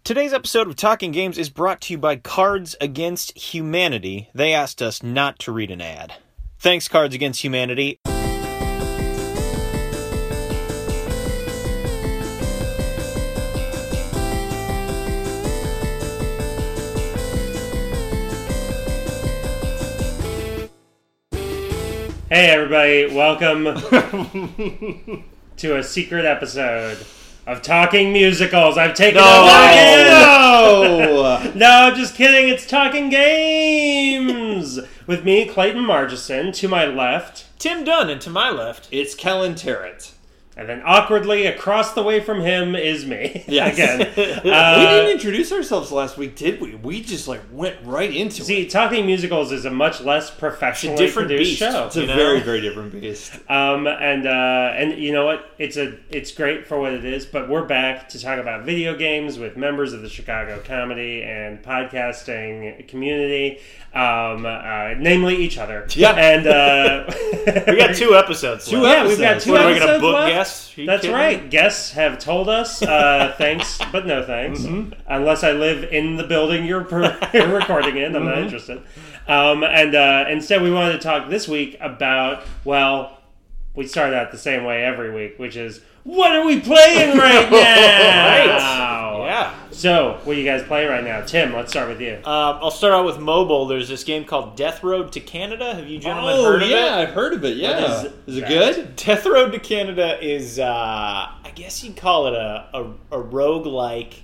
Today's episode of Talking Games is brought to you by Cards Against Humanity. They asked us not to read an ad. Thanks, Cards Against Humanity. Hey everybody, welcome to a secret episode of Talking Musicals. I've taken over again. No, just kidding. It's Talking Games with me, Clayton Margison. To my left, Tim Dunn, and to my left, it's Kellen Tarrant. and then awkwardly across the way from him is me. Yes. Again. We didn't introduce ourselves last week, did we? We just went right into See, it. Talking Musicals is a much less professionally different produced beast. show. It's a very, very different beast. And you know what? It's great for what it is. But we're back to talk about video games with members of the Chicago comedy and podcasting community, namely each other. Yeah. And we got 2 episodes left. Yeah, we've got 2 What, are we episodes going to book left. guests? Are you That's kidding right. me? Guests have told us thanks, but no thanks. Unless I live in the building you're recording in, I'm not interested. And instead, we wanted to talk this week about, well, we start out the same way every week, which is, what are we playing right now? Right. Yeah. So, what are you guys playing right now? Tim, let's start with you. I'll start out with mobile. There's this game called Death Road to Canada. Have you gentlemen heard of it? I've heard of it, yeah. Is it that? good? Death Road to Canada is, I guess you'd call it a roguelike,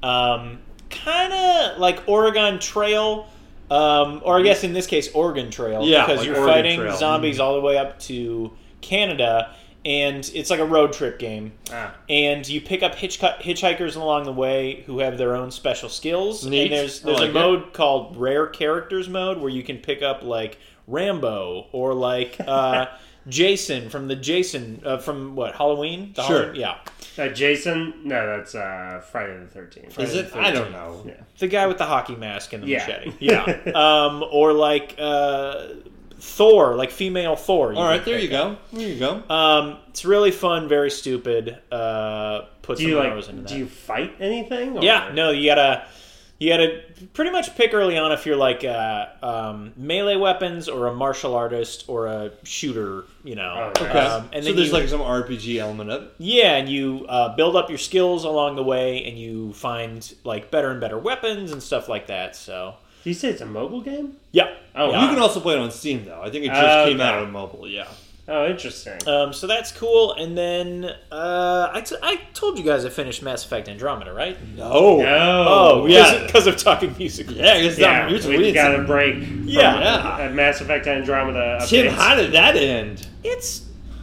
kind of like Oregon Trail, or I guess in this case, Oregon Trail. Yeah, because like you're Oregon fighting Trail. zombies all the way up to Canada, and it's like a road trip game. And you pick up hitchhikers along the way who have their own special skills. Neat. And there's I like a it. mode called Rare Characters mode where you can pick up like Rambo or like Jason from from what, Halloween? The Sure. Halloween? Yeah. Jason? No, that's Friday the 13th. Is it? I don't know. Yeah. The guy with the hockey mask and the Yeah. machete. Yeah. Or like Thor, like female Thor. All right, there you go. There you go. It's really fun, very stupid. Put Do some you hours into that. Do you fight anything? Or? Yeah, no, you gotta pretty much pick early on if you're like melee weapons or a martial artist or a shooter, you know. Oh, Okay. And So then there's like some RPG element of it. yeah, and you build up your skills along the way, and you find like better and better weapons and stuff like that. So Do you say it's a mobile game? yeah, Oh, yeah. You can also play it on Steam, though. I think it just came Okay. out on mobile, yeah. Oh, interesting. So that's cool. And then I told you guys I finished Mass Effect Andromeda, right? No. No. yeah. because of talking music. Yeah, it's Yeah, not we got a break. Yeah. Yeah. Mass Effect Andromeda updates. Tim, how did that end? It's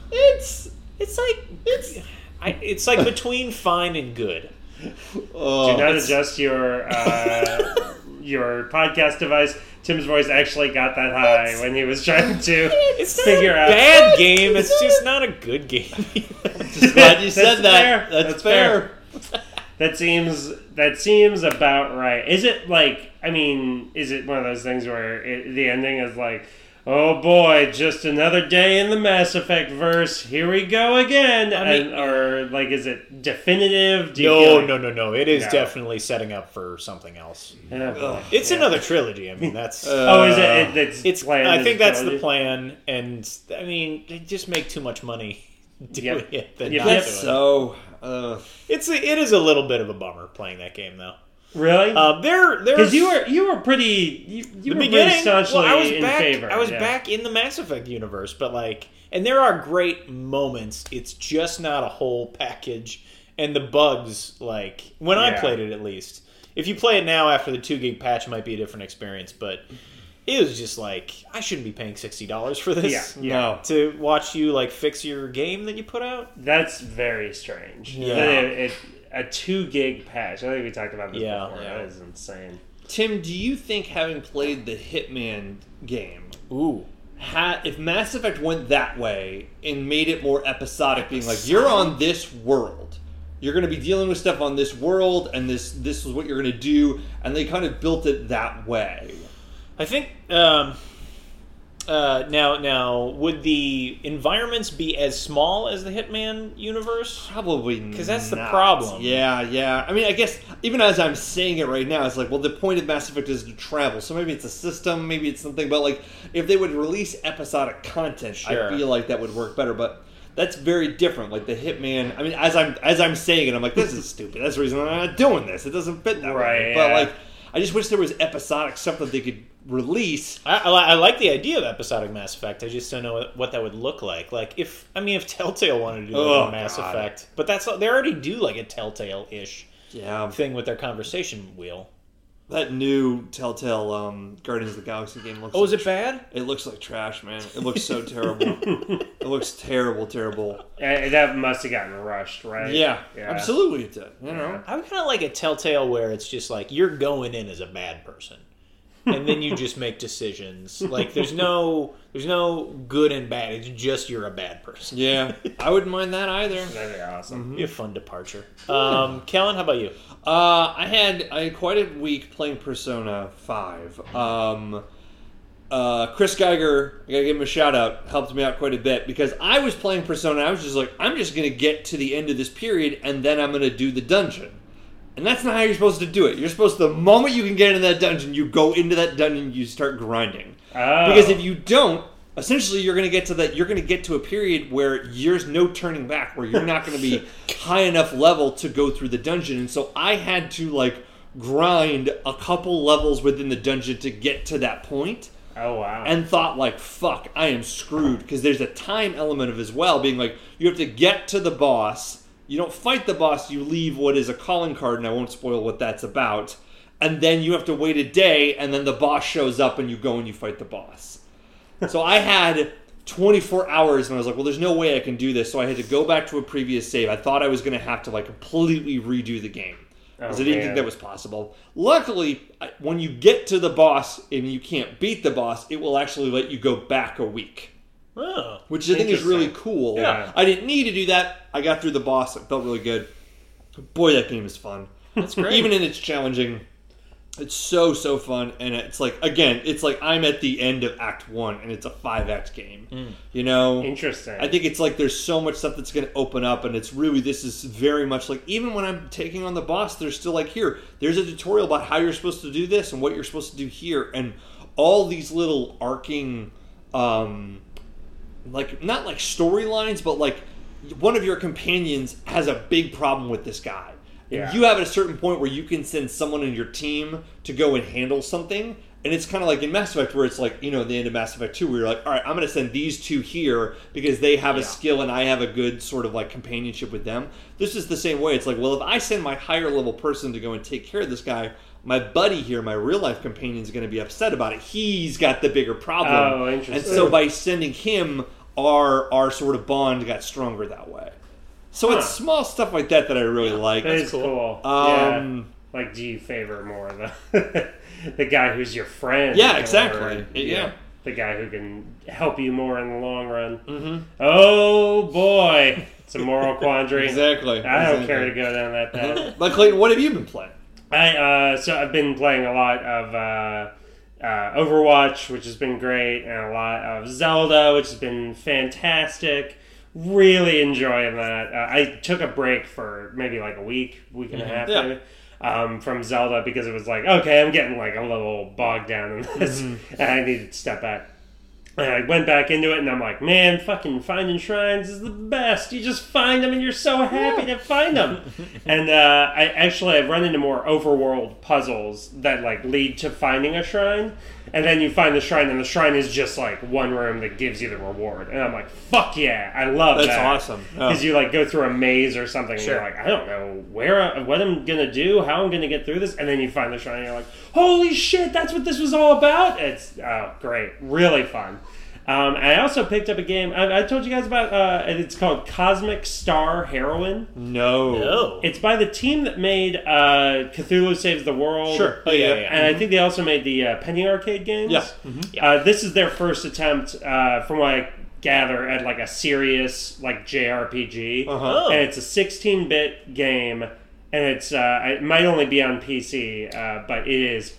It's like between fine and good. Oh, Do not adjust your podcast device. Tim's voice actually got that high when he was trying to It's not figure a out. bad game. It's just not a good game. just glad you said that. fair. That's fair. That seems about right. Is it like? I mean, is it one of those things where the ending is like, oh boy, just another day in the Mass Effect verse. Here we go again. I mean- Or like, is it definitive? Do you feel like, No. It is No. definitely setting up for something else. Oh, boy. It's another trilogy. I mean, that's Oh, is it? It's planned. I as think a that's the trilogy? plan, and I mean, they just make too much money doing Yep. it than Yep. not Yep. doing it. So, It is a little bit of a bummer playing that game though. Really? There's Because you were pretty. You the were pretty beginning. staunchly Well, I was in back. favor. I was yeah. back in the Mass Effect universe, but like, and there are great moments. It's just not a whole package, and the bugs. Like when I Yeah. played it, at least. If you play it now after the 2 gig patch, it might be a different experience. But it was just like I shouldn't be paying $60 for this. Yeah. no. To watch you like fix your game that you put out. That's very strange. Yeah. A 2 gig patch. I think we talked about this Yeah, before. yeah. That is insane. Tim, do you think having played the Hitman game, Ooh. if Mass Effect went that way and made it more episodic, being like, you're on this world, you're going to be dealing with stuff on this world, and this is what you're going to do, and they kind of built it that way. I think Now, would the environments be as small as the Hitman universe? Probably not. Because that's the problem. Yeah. I mean, I guess even as I'm saying it right now, it's like, well, the point of Mass Effect is to travel. So maybe it's a system, maybe it's something. But like, if they would release episodic content, Sure. I feel like that would work better. But that's very different. Like the Hitman. I mean, as I'm saying it, I'm like, this is stupid. That's the reason I'm not doing this. It doesn't fit that way. Right, But yeah. like, I just wish there was episodic stuff that they could release. I like the idea of episodic Mass Effect. I just don't know what that would look like. Like if Telltale wanted to do like a Mass God. Effect, but they already do like a Telltale-ish Yeah, thing with their conversation wheel. that new Telltale Guardians of the Galaxy game looks. Oh, is it bad? It looks like trash, man. It looks so terrible. It looks terrible. That must have gotten rushed, right? Yeah, absolutely it did. You know, I would kind of like a Telltale where it's just like you're going in as a bad person, and then you just make decisions. Like there's no good and bad. It's just you're a bad person. yeah, I wouldn't mind that either. That'd be awesome. Be a fun departure. Kellen, how about you? I had quite a week playing Persona 5. Chris Geiger, I gotta give him a shout out, helped me out quite a bit because I was playing Persona. I was just like, I'm just gonna get to the end of this period and then I'm gonna do the dungeon. And that's not how you're supposed to do it. You're supposed to, the moment you can get into that dungeon, you go into that dungeon, you start grinding. Oh. Because if you don't, essentially you're going to get to that. You're going to get to a period where there's no turning back, where you're not going to be high enough level to go through the dungeon. And so I had to like grind a couple levels within the dungeon to get to that point. Oh, wow. And thought like, fuck, I am screwed. Because there's a time element of as well, being like, you have to get to the boss. You don't fight the boss, you leave what is a calling card, and I won't spoil what that's about. And then you have to wait a day, and then the boss shows up, and you go and you fight the boss. So I had 24 hours, and I was like, well, there's no way I can do this. So I had to go back to a previous save. I thought I was going to have to like completely redo the game. Because I didn't think that was possible. Luckily, when you get to the boss and you can't beat the boss, it will actually let you go back a week. Oh, Which I think is really Interesting. cool. Yeah. I didn't need to do that. I got through the boss. It felt really good. Boy, that game is fun. that's great. Even in its challenging, it's so fun. And it's like, again, it's like I'm at the end of Act 1 and it's a 5-act game. You know? Interesting. I think it's like there's so much stuff that's going to open up, and it's really, this is very much like, even when I'm taking on the boss, there's still like, there's a tutorial about how you're supposed to do this and what you're supposed to do here, and all these little arcing, like, not like storylines, but like one of your companions has a big problem with this guy. And Yeah. you have at a certain point where you can send someone in your team to go and handle something. And it's kind of like in Mass Effect where it's like, you know, at the end of Mass Effect 2 where you're like, all right, I'm going to send these two here because they have a skill and I have a good sort of like companionship with them. This is the same way. It's like, well, if I send my higher level person to go and take care of this guy, my buddy here, my real life companion, is going to be upset about it. He's got the bigger problem. Oh, interesting. And so by sending him, our sort of bond got stronger that way. So it's small stuff like that that I really like. That is cool. Um, Yeah. Like, do you favor more the the guy who's your friend? Yeah, exactly. Or, Yeah. the guy who can help you more in the long run. Mm-hmm. Oh boy, it's a moral quandary. Exactly. I don't care to go down that path. But Clayton, what have you been playing? So I've been playing a lot of Overwatch, which has been great, and a lot of Zelda, which has been fantastic. Really enjoying that. I took a break for maybe like a week and a half maybe, from Zelda because it was like, okay, I'm getting like a little bogged down in this, and I needed to step back. And I went back into it, and I'm like, man, fucking finding shrines is the best. You just find them, and you're so happy to find them. And I've run into more overworld puzzles that like lead to finding a shrine, and then you find the shrine, and the shrine is just like one room that gives you the reward. And I'm like, fuck yeah, I love that. That's awesome. Because you like go through a maze or something, and you're like, I don't know what I'm gonna do, how I'm gonna get through this, and then you find the shrine, and you're like, holy shit, that's what this was all about. It's great, really fun. I also picked up a game I told you guys about. It's called Cosmic Star Heroine. No. It's by the team that made Cthulhu Saves the World. Sure. Oh, yeah. And I think they also made the Penny Arcade games. Yeah. This is their first attempt, from what I gather, at like a serious like JRPG. Uh-huh. And it's a 16-bit game, and it's it might only be on PC, but it is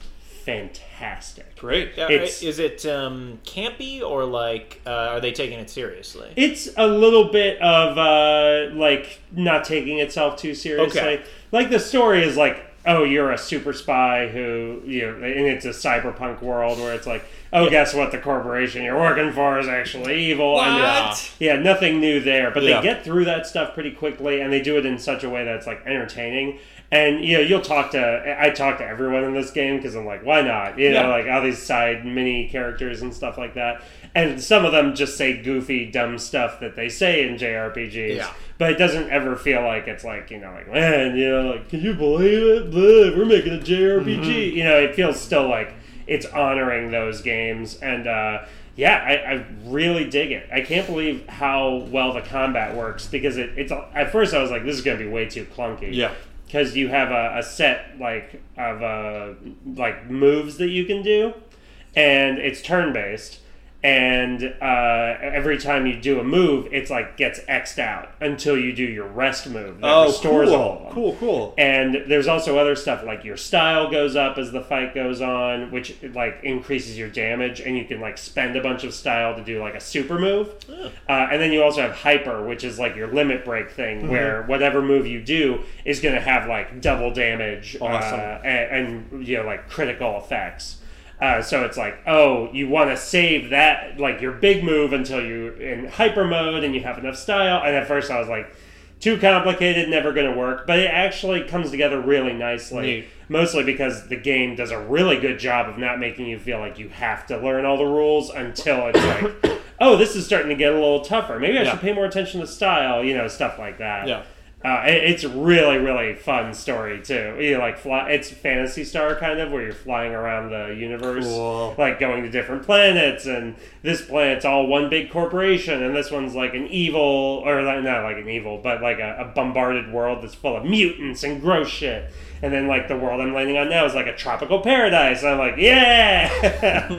fantastic. Great. Is it campy or like are they taking it seriously? It's a little bit of like not taking itself too seriously. Okay. Like the story is like, oh, you're a super spy who, and it's a cyberpunk world where it's like, oh, guess what? The corporation you're working for is actually evil. What? And nothing new there. But Yeah. they get through that stuff pretty quickly, and they do it in such a way that's like entertaining. And I talk to everyone in this game because I'm like, why not? Like all these side mini characters and stuff like that. And some of them just say goofy, dumb stuff that they say in JRPGs. Yeah. But it doesn't ever feel like it's like, man, like, can you believe it? Blah, we're making a JRPG. It feels still like it's honoring those games. And, I really dig it. I can't believe how well the combat works because it's at first I was like, this is going to be way too clunky. Yeah. Because you have a set of moves that you can do, and it's turn-based. And every time you do a move, it's like gets X'd out until you do your rest move that restores all of them. Cool. And there's also other stuff like your style goes up as the fight goes on, which like increases your damage, and you can like spend a bunch of style to do like a super move. And then you also have hyper, which is like your limit break thing, where whatever move you do is going to have like double damage and like critical effects. So it's like, oh, you want to save that, like your big move until you're in hyper mode and you have enough style. And at first I was like, too complicated, never going to work. But it actually comes together really nicely. Neat. Mostly because the game does a really good job of not making you feel like you have to learn all the rules until it's like, oh, this is starting to get a little tougher. Maybe I should pay more attention to style, stuff like that. Yeah. It's a really, really fun story too. It's Phantasy Star kind of, where you're flying around the universe, like going to different planets, and this planet's all one big corporation, and this one's like an evil, or not like an evil, but like a bombarded world that's full of mutants and gross shit. And then like the world I'm landing on now is like a tropical paradise. And I'm like, yeah,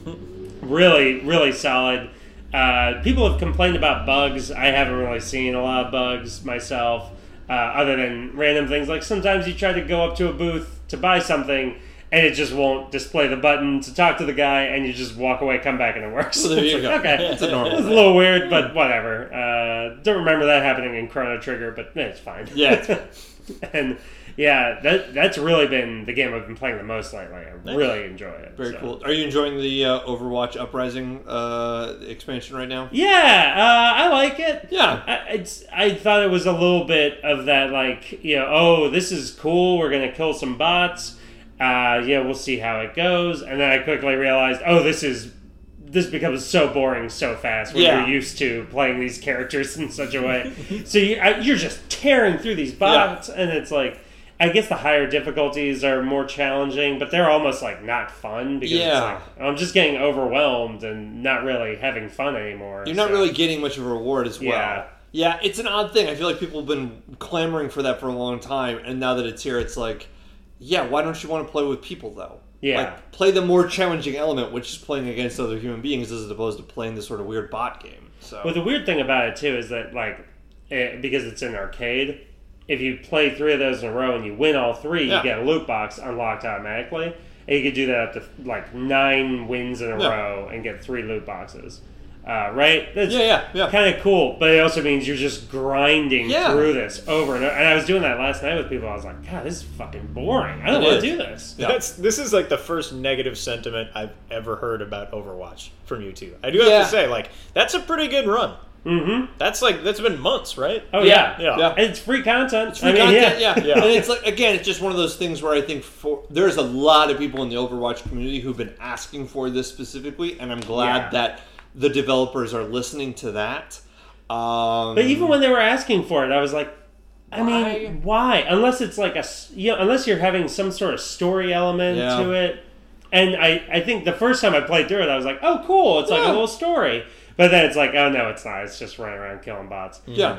really, really solid. People have complained about bugs. I haven't really seen a lot of bugs myself, other than random things. Like sometimes you try to go up to a booth to buy something, and it just won't display the button to talk to the guy, and you just walk away, come back, and it works. So there you go. Okay, It's a normal It's a little weird, but whatever. Don't remember that happening in Chrono Trigger, but it's fine. Yeah. And yeah, that's really been the game I've been playing the most lately. I really enjoy it. Very cool. Are you enjoying the Overwatch Uprising expansion right now? Yeah, I like it. Yeah. I thought it was a little bit of that, like, oh, this is cool. We're going to kill some bots. We'll see how it goes. And then I quickly realized, oh, this becomes so boring so fast when you're used to playing these characters in such a way. So you're just tearing through these bots, and it's like, I guess the higher difficulties are more challenging, but they're almost like not fun because it's like, I'm just getting overwhelmed and not really having fun anymore. You're not really getting much of a reward as well. Yeah, it's an odd thing. I feel like people have been clamoring for that for a long time, and now that it's here, it's like, why don't you want to play with people though? Yeah. Like, play the more challenging element, which is playing against other human beings as opposed to playing this sort of weird bot game. So. Well, the weird thing about it too is that because it's an arcade, if you play 3 of those in a row and you win all 3, you get a loot box unlocked automatically. And you could do that up to like 9 wins in a row and get 3 loot boxes. Right? That's kind of cool, but it also means you're just grinding through this over and over. And I was doing that last night with people. I was like, God, this is fucking boring. I don't want to do this. Yeah. This is like the first negative sentiment I've ever heard about Overwatch from you two. I do have to say, like, that's a pretty good run. Mm-hmm. That's been months, right? Oh yeah. And it's free content. It's free content, And it's like, again, it's just one of those things where I think there's a lot of people in the Overwatch community who've been asking for this specifically, and I'm glad that the developers are listening to that. But even when they were asking for it, I was like, I mean, why? Unless it's like unless you're having some sort of story element to it. And I think the first time I played through it, I was like, oh, cool, it's like a little story. But then it's like, oh no, it's not. It's just running around killing bots. Yeah.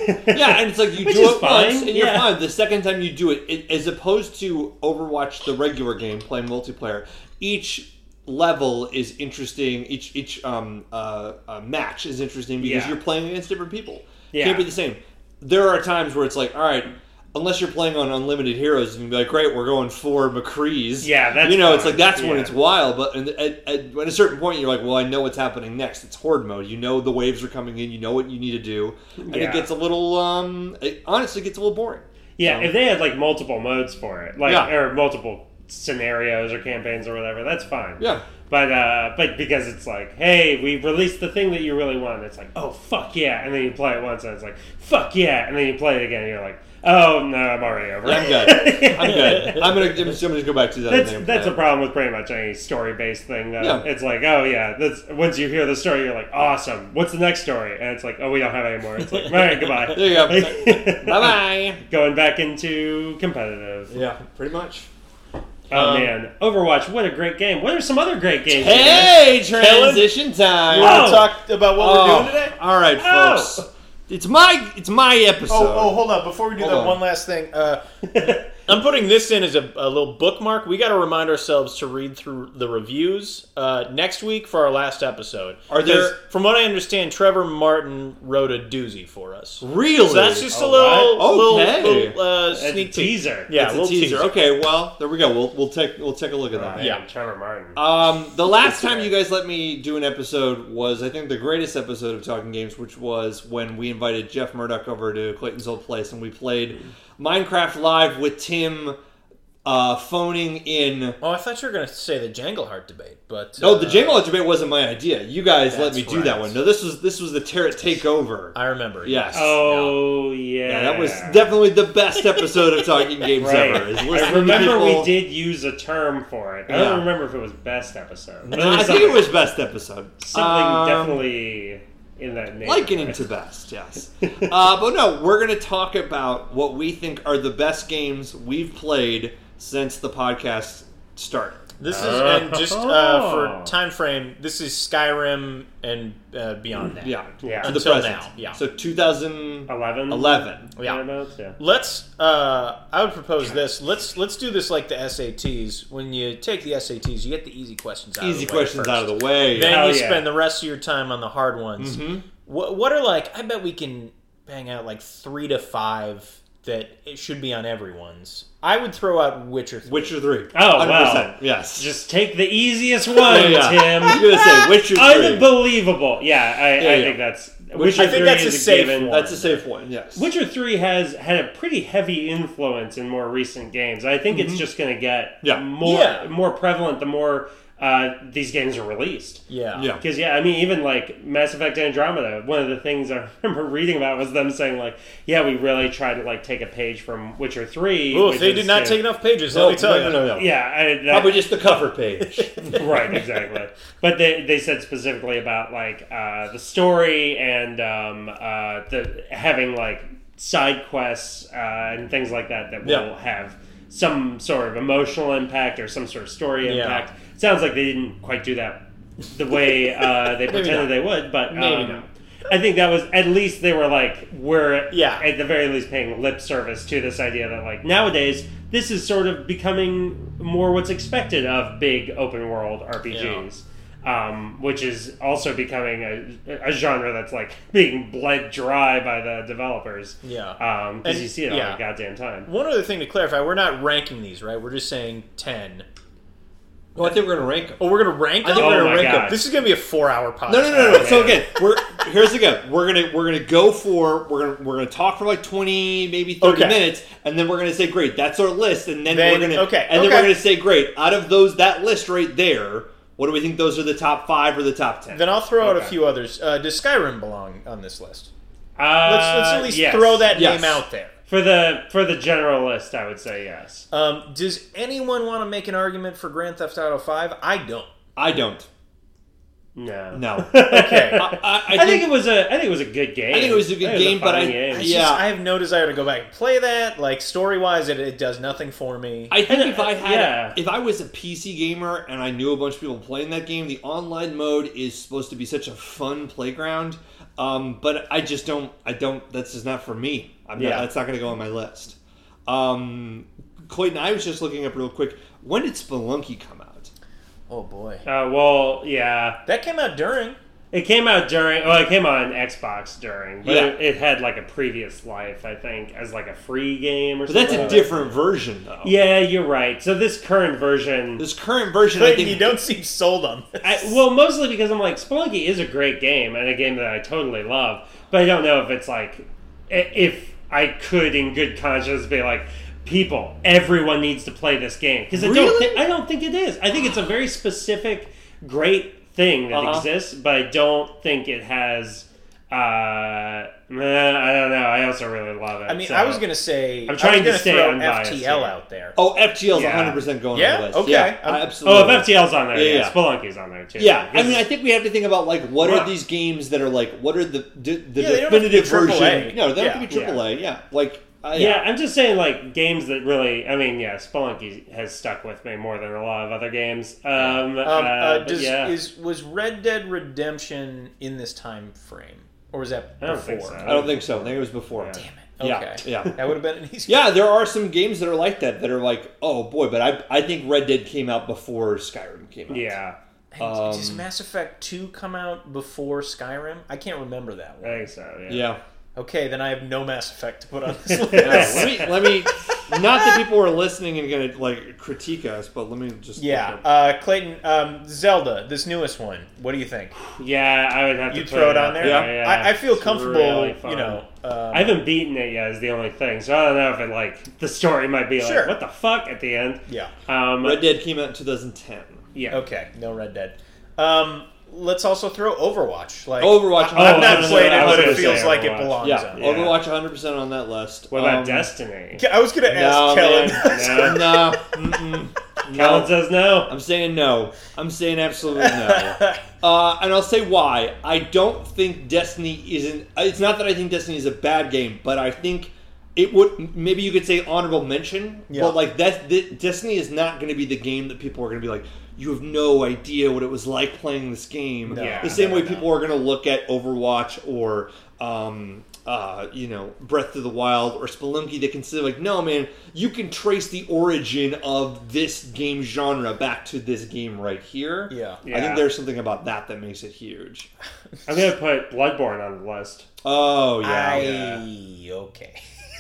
And it's like you do it once and you're fine. The second time you do it, as opposed to Overwatch, the regular game, playing multiplayer, each level is interesting. Each match is interesting because you're playing against different people. Can't be the same. There are times where it's like, all right, unless you're playing on Unlimited Heroes, and you'd be like, great, we're going 4 McCrees. Yeah, that's it's fun. like that's when Yeah. it's wild. But at a certain point, you're like, well, I know what's happening next. It's horde mode. You know the waves are coming in. You know what you need to do, and Yeah. it gets a little. It honestly gets a little boring. Yeah, So- if they had like multiple modes for it, like Yeah. or multiple scenarios or campaigns or whatever, that's fine. Yeah. But because it's like, hey, we released the thing that you really want, it's like, oh fuck yeah, and then you play it once and it's like, fuck yeah, and then you play it again and you're like, oh no, I'm already over. I'm good. I'm good. I'm gonna go back to that. That's a problem with pretty much any story-based thing. Though. Yeah. It's like, oh yeah, that's once you hear the story, you're like, awesome. What's the next story? And it's like, oh, we don't have any more. It's like, all right, goodbye. There you go. Bye-bye. Going back into competitive. Yeah, pretty much. Oh man, Overwatch! What a great game. What are some other great games? you guys? Hey, transition time. You want Oh. to talk about what we're doing today? All right, Oh. folks. It's my episode. Hold on. Before we do Hold that, on. one last thing. I'm putting this in as a little bookmark. We got to remind ourselves to read through the reviews next week for our last episode. Are there- 'Cause from what I understand, Trevor Martin wrote a doozy for us. Really? So that's just a Oh, little, okay. little That's a sneak peek. teaser. Yeah, It's a a little teaser. teaser. Okay, well, there we go. We'll take a look at Oh, that. man, Yeah. Trevor Martin. The last time you guys let me do an episode was, I think, the greatest episode of Talking Games, which was when we invited Jeff Murdoch over to Clayton's old place, and we played Minecraft Live with Tim phoning in. Oh, I thought you were going to say the Jangleheart debate, but No, the Jangle debate wasn't my idea. You guys let That's me do that right. one. No, this was the Terrat Takeover. I remember. Yes. Oh yeah. Yeah, that was definitely the best episode of Talking Games right. ever. Is I listening remember to people. we did use a term for it. I Yeah. don't remember if it was best episode. But I think it was best episode. something definitely in that name. Likening to best, yes. But no, we're going to talk about what we think are the best games we've played since the podcast started. This is, and just for time frame, this is Skyrim and beyond that. Yeah. Yeah. To the Until present. now, yeah. So 2011. 11. Yeah. Thereabouts, yeah. Let's. I would propose this. Let's do this like the SATs. When you take the SATs, you get the easy questions out. Easy of the way questions first. out of the way. Then Hell you yeah. spend the rest of your time on the hard ones. Mm-hmm. What are like? I bet we can bang out like 3 to 5 that it should be on everyone's. I would throw out Witcher 3. Witcher 3. Oh, 100%. wow. Yes. Just take the easiest one, Yeah. Tim. I was going to say Witcher 3. Unbelievable. Yeah, I yeah. think that's... Witcher I think 3 that's is a safe given. one. That's a safe one, yes. Witcher 3 has had a pretty heavy influence in more recent games. I think it's just going to get Yeah. more prevalent the more these games are released. Yeah. Yeah. Because, I mean, even, like, Mass Effect Andromeda, one of the things I remember reading about was them saying, like, yeah, we really tried to, like, take a page from Witcher 3. Ooh, which they is, did not you take know- enough pages. No, Let me tell you. no. Yeah. Probably just the cover page. Right, exactly. But they said specifically about, like, the story and the having, like, side quests and things like that will Yeah. have some sort of emotional impact or some sort of story Yeah. impact. Sounds like they didn't quite do that the way they pretended not. they would, but Maybe not. I think that was, at least they were like, we're Yeah. at the very least paying lip service to this idea that, like, nowadays this is sort of becoming more what's expected of big open world RPGs. Which is also becoming a genre that's like being bled dry by the developers. Yeah. Because And- you see it yeah. all the goddamn time. One other thing to clarify: we're not ranking these, right? We're just saying 10. Well, I think we're going to rank them. Oh, we're gonna rank them. think we're We're gonna gonna rank rank them. them. This is gonna be a 4-hour podcast. No. So man. again, here's the go. We're gonna go for we're gonna talk for like 20, maybe 30 Okay. minutes, and then we're gonna say great. That's our list, and then Then- we're gonna okay, and then okay. we're gonna say great. Out of that list right there, what do we think those are the top 5 or the top 10? Then I'll throw out a Okay. few others. Does Skyrim belong on this list? Let's Let's at least yes. throw that Yes. name out there. for the general list. I would say yes. Does anyone want to make an argument for Grand Theft Auto 5? I don't. I don't. No. No. Okay. I think it was a good game. I think it was a good game, but fine I- game. I have no desire to go back and play that. Like, story-wise, it does nothing for me. I think And, if I was a PC gamer and I knew a bunch of people playing that game, the online mode is supposed to be such a fun playground. But I just don't. That's just not for me. That's not going to go on my list. Clayton, I was just looking up real quick. When did Spelunky come out? Oh, boy. Well, yeah. That came out during. It came out during. Well, it came out on Xbox during, but Yeah. it had like a previous life, I think, as like a free game or But something. that's a different version, though. Yeah, you're right. So this current version, This current version, I Clayton, think. you don't seem sold on this. well, mostly because I'm like, Spelunky is a great game and a game that I totally love, but I don't know if it's like, if I could in good conscience be like, people, everyone needs to play this game, because Really? I don't think it is. I think it's a very specific, great thing that exists, but I don't think it has. I don't know. I also really love it. I mean, so. I was gonna say I'm trying to to stay throw unbiased FTL here. out there. Oh, FTL's Yeah. 100% going Yeah? on the list. Okay. Yeah, I'm- absolutely. Oh, if FTL's on there, Yeah, yeah, yeah. Spelunky's on there too. Yeah, I Because- mean, I think we have to think about like what Well- are these games that are like what are the they don't have to definitive be AAA. version? No, they don't have to be Yeah. AAA. Yeah, like Yeah, I'm just saying, like, games that really... I mean, yeah, Spelunky has stuck with me more than a lot of other games. But yeah. Was Red Dead Redemption in this time frame, or was that I don't before? think so. I don't think so. I think it was before. Yeah. Damn it. Yeah, Okay. yeah. That would have been an easy. Yeah, there are some games that are like that are like, oh boy, but I think Red Dead came out before Skyrim came out. Yeah, Does Mass Effect 2 come out before Skyrim? I can't remember that I one. think so, yeah. Yeah. Okay, then I have no Mass Effect to put on this list. let me not that people are listening and gonna like critique us, but let me just Yeah, Clayton, Zelda, this newest one. What do you think? Yeah, I would have to You put throw it on there. Yeah. I feel It's comfortable. really fun. You know, I haven't beaten it yet. Is the only thing, so I don't know if it like the story might be like Sure. what the fuck at the end. yeah. Red Dead came out in 2010. Yeah. Okay, no Red Dead. Let's also throw Overwatch. Like Overwatch. I've not 100%. played I it, was but it gonna feels say like it Overwatch. belongs Yeah, on. Yeah. Overwatch 100% on that list. What about Destiny? I was going to ask Kellen. No. No. Mm-mm. Kellen No. says no. I'm saying no. I'm saying absolutely no. And I'll say why. I don't think Destiny isn't. It's not that I think Destiny is a bad game, but I think it would. Maybe you could say honorable mention. Yeah. But like Destiny is not going to be the game that people are going to be like, you have no idea what it was like playing this game. No. Yeah. The same way No. people are going to look at Overwatch or Breath of the Wild or Spelunky. They can say like, no, man, you can trace the origin of this game genre back to this game right here. Yeah. I Yeah. think there's something about that that makes it huge. I'm gonna put Bloodborne on the list. Oh yeah. Okay.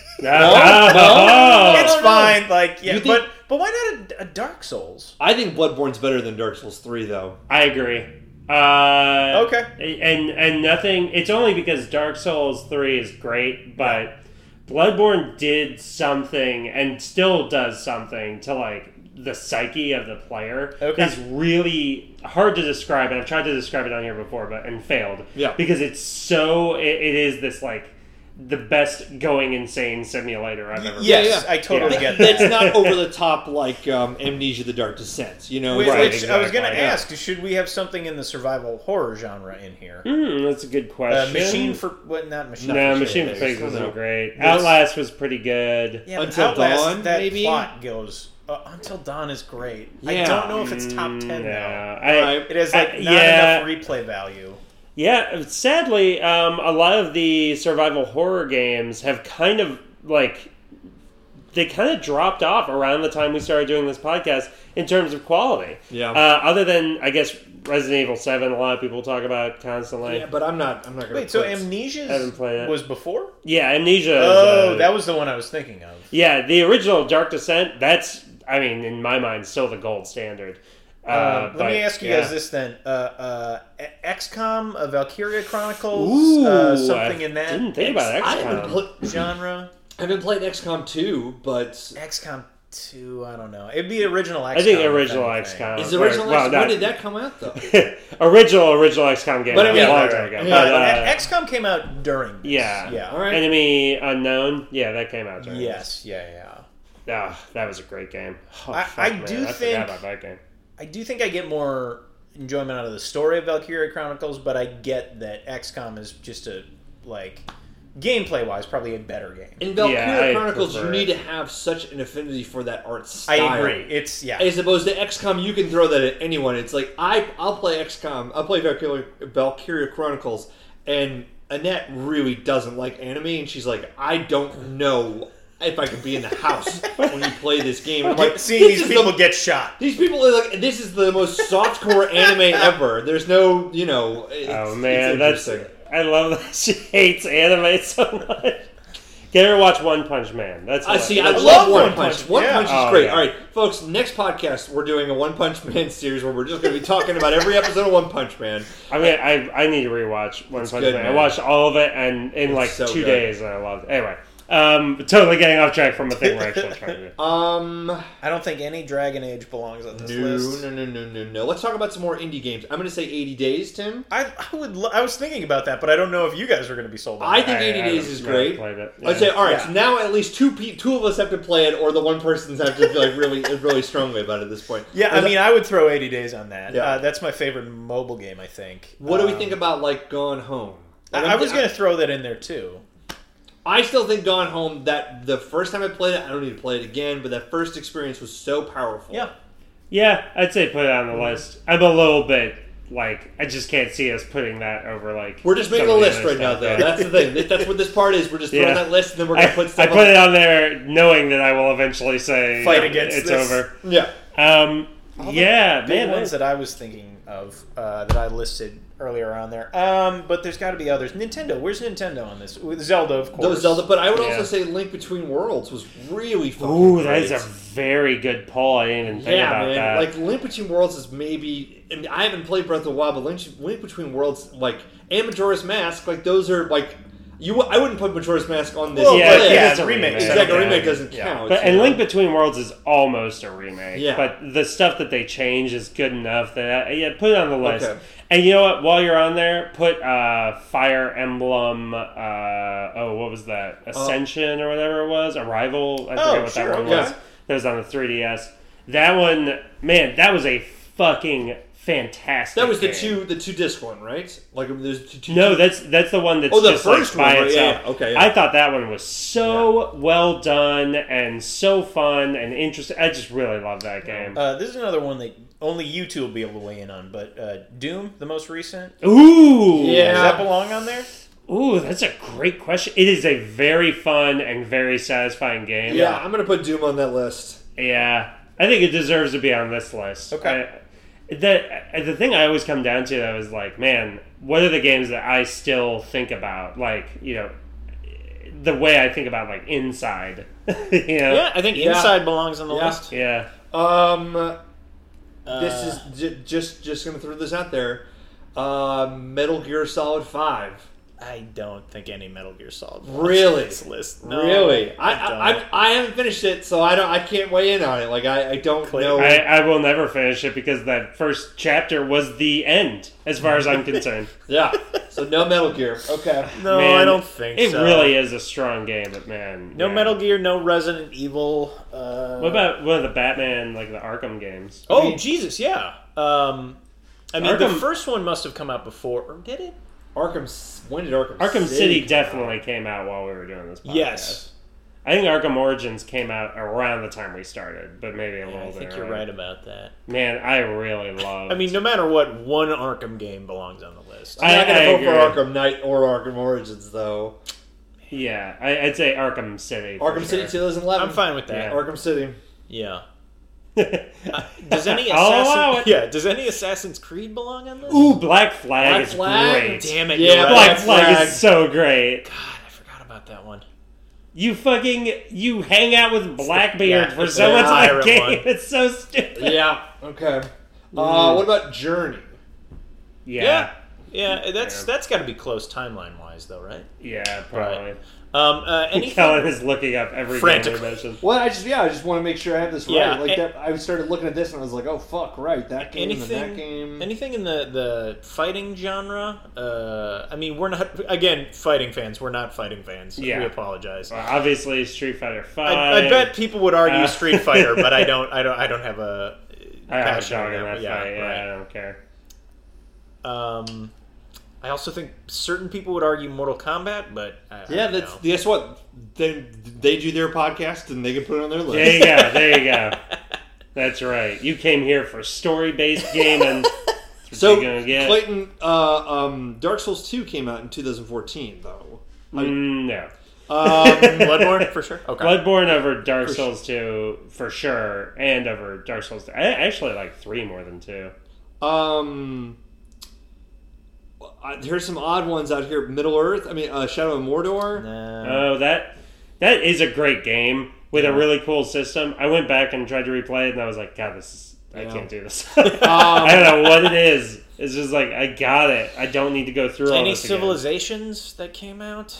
No. It's no. fine. Like, yeah, You think- but why not a Dark Souls? I think Bloodborne's better than Dark Souls 3 though. I agree. Okay. And nothing. It's only because Dark Souls 3 is great, but Bloodborne did something and still does something to like the psyche of the player. Okay. It's really hard to describe, and I've tried to describe it on here before, but and failed. Yeah. Because it's so. It is this like the best going insane simulator I've ever. Yes, Yeah. I totally Yeah. get that. That's not over the top like Amnesia: The Dark Descent. You know, Which, it's Right, which I was going to exactly, yeah. ask, should we have something in the survival horror genre in here? That's a good question. Machine for what? Not machine. No, for Machine for Pigs. Pigs wasn't No. great. This- Outlast was pretty good. Yeah, but Until Outlast, Dawn, that maybe? plot goes. Until Dawn is great. I Yeah. don't know if it's top 10 No, though. Right. It has like not yeah. enough replay value. Yeah, sadly, a lot of the survival horror games have kind of like they kind of dropped off around the time we started doing this podcast in terms of quality. Yeah. Other than I guess Resident Evil 7, a lot of people talk about constantly. Yeah, but I'm not going to. Wait, so Amnesia Haven't played it. was before? Yeah, Amnesia. Oh, is, that was the one I was thinking of. Yeah, the original Dark Descent. That's I mean, in my mind, still the gold standard. Let But, me ask you yeah. guys this then: XCOM, Valkyria Chronicles, Ooh, something I in that didn't think about I haven't, XCOM. genre. I haven't played XCOM 2, but XCOM 2, I don't know. It'd be original XCOM. I think if original anything. XCOM. is the original Well, XCOM, not- when did that come out though? original XCOM game. But I mean- a long Right, time right. ago. Yeah, But, XCOM came out during this. yeah. Yeah. All right. Enemy Unknown. Yeah, that came out during Yes, yeah. this. Ah, that was a great game. Oh, I fuck, man, do I think- forgot about that game. I do think I get more enjoyment out of the story of Valkyria Chronicles, but I get that XCOM is just a, like, gameplay-wise, probably a better game. In Valkyria I Chronicles, you prefer need it. to have such an affinity for that art style. I agree. It's, yeah. As opposed to XCOM, you can throw that at anyone. It's like I'll play XCOM. I'll play Valkyria Chronicles, and Annette really doesn't like anime, and she's like, I don't know if I could be in the house when you play this game. I'm like, Seeing these people get shot. These people are like, this is the most softcore anime ever. There's no, Oh man, it's I love that she hates anime so much. Get her to watch One Punch Man. That's I see. I I love love One One Punch. Punch. One Yeah. Punch is Oh, great. yeah. All right, folks. Next podcast, we're doing a One Punch Man series where we're just going to be talking about every episode of One Punch Man. I mean, I need to rewatch One Punch good, Man. I man. watched all of it and in like so 2 good. days, and I loved it. Anyway, totally getting off track from a thing we're actually trying to do. I don't think any Dragon Age belongs on this list. No. Let's talk about some more indie games. I'm going to say 80 Days, Tim. I was thinking about that, but I don't know if you guys are going to be sold on I that. think 80 Days is great. Played it. I'd say, all right, Yeah. so now at least two of us have to play it, or the one person's have to feel like really strongly about it at this point. Yeah, I mean, I would throw 80 Days on that. Yeah. That's my favorite mobile game, I think. What do we think about, like, Gone Home? I was going to throw that in there, too. I still think Gone Home, that the first time I played it, I don't need to play it again, but that first experience was so powerful. Yeah. Yeah, I'd say put it on the list. I'm a little bit like I just can't see us putting that over like. We're just making some a of the list other right now, stuff, though. yeah. That's the thing. That's what this part is. We're just throwing Yeah. that list, and then we're going to put I stuff put it on there knowing that I will eventually say Fight against it's this. over. Yeah. Yeah, The man. ones that I was thinking of that I listed earlier on there. But there's got to be others. Nintendo. Where's Nintendo on this? With Zelda, of course. Those Zelda, but I would Yeah. also say Link Between Worlds was really fucking Ooh, that great. is a very good poll. I didn't even think Yeah, about man. that. Like Link Between Worlds is maybe. I mean, I haven't played Breath of the Wild, but Link Between Worlds, like, and Majora's Mask, like those are like. I wouldn't put Majora's Mask on this Well, yeah, list. yeah, it's a remake. Exactly, a Yeah. remake doesn't Yeah. count. But you and know? Link Between Worlds is almost a remake. Yeah. But the stuff that they change is good enough that put it on the list. Okay. And you know what? While you're on there, put Fire Emblem. What was that? Ascension or whatever it was. Arrival. I forget what sure, that one okay. was. That was on the 3DS. That one, man, that was a fucking fantastic. that was game. the two disc one, right? Like there's two. No, that's the one that's Oh, the just first like by one, right? Yeah, itself. yeah. Okay, yeah. I thought that one was so well done and so fun and interesting. I just really love that game. This is another one that only you two will be able to weigh in on. But Doom, the most recent. Ooh, Yeah. Does that belong on there? Ooh, that's a great question. It is a very fun and very satisfying game. Yeah, I'm gonna put Doom on that list. Yeah, I think it deserves to be on this list. Okay. The thing I always come down to though is like, man, what are the games that I still think about? Like, the way I think about like Inside. Yeah, I think Yeah. Inside belongs on the Yeah. list. Yeah. This is just gonna throw this out there. Metal Gear Solid 5. I don't think any Metal Gear Solid belongs Really? on this list. No, Really? I don't. I haven't finished it, so I can't weigh in on it. Like I don't Clear. know. I will never finish it because that first chapter was the end, as far as I'm concerned. Yeah. So no Metal Gear. Okay. No, Man, I don't think it so. really is a strong game, but man, No yeah. Metal Gear, no Resident Evil. What about one of the Batman, like the Arkham games? Oh, Jesus, yeah. I mean, the Arkham- first one must have come out before, or did it? When did Arkham? Arkham City come definitely came out while we were doing this podcast. Yes. I think Arkham Origins came out around the time we started, but maybe a little I bit. think you're earlier. right about that. Man, I really love. I mean, no matter what, one Arkham game belongs on the list. I'm not gonna I vote agree. for Arkham Knight or Arkham Origins though. yeah, I'd say Arkham City. for Arkham City sure. 2011. I'm fine with that. Yeah. Arkham City. Yeah. Does any I'll allow it. Does any Assassin's Creed belong on this? Ooh, Black Flag Black is Flag? great. Damn it! Yeah, you're right. Black Black Flag Flag. is so great. God, I forgot about that one. You hang out with Blackbeard Yeah, for it's so the much of that pirate game. one. It's so stupid. Yeah. Okay. What about Journey? Yeah. Yeah, that's got to be close timeline wise, though, right? Yeah, probably. Anything? Kellen is looking up every game Frantically. we mentioned. Well, I just want to make sure I have this right. Yeah, Like and- that, I started looking at this and I was like, oh fuck, right, that game and that game. Anything in the fighting genre? I mean, we're not again fighting fans. We're not fighting fans. Yeah. We apologize. Well, obviously, Street Fighter V. I bet people would argue Uh, Street Fighter, but I don't have a I have a passion dog in for that fight. Yeah, I don't care. right. I also think certain people would argue Mortal Kombat, but I don't know. guess what? They do their podcast and they can put it on their list. There you go. There you go. That's right. You came here for story-based gaming. That's So, what you're gonna get. Clayton, Dark Souls 2 came out in 2014, though. No. Bloodborne for sure. Okay. Bloodborne over Dark Souls 2 for sure, and over Dark Souls 3. I actually like 3 more than 2. There's some odd ones out here. Middle Earth. I mean, Shadow of Mordor. Oh, that is a great game with a really cool system. I went back and tried to replay it, and I was like, God, I can't do this. I don't know what it is. It's just like, I got it. I don't need to go through all Any this again. Civilizations that came out?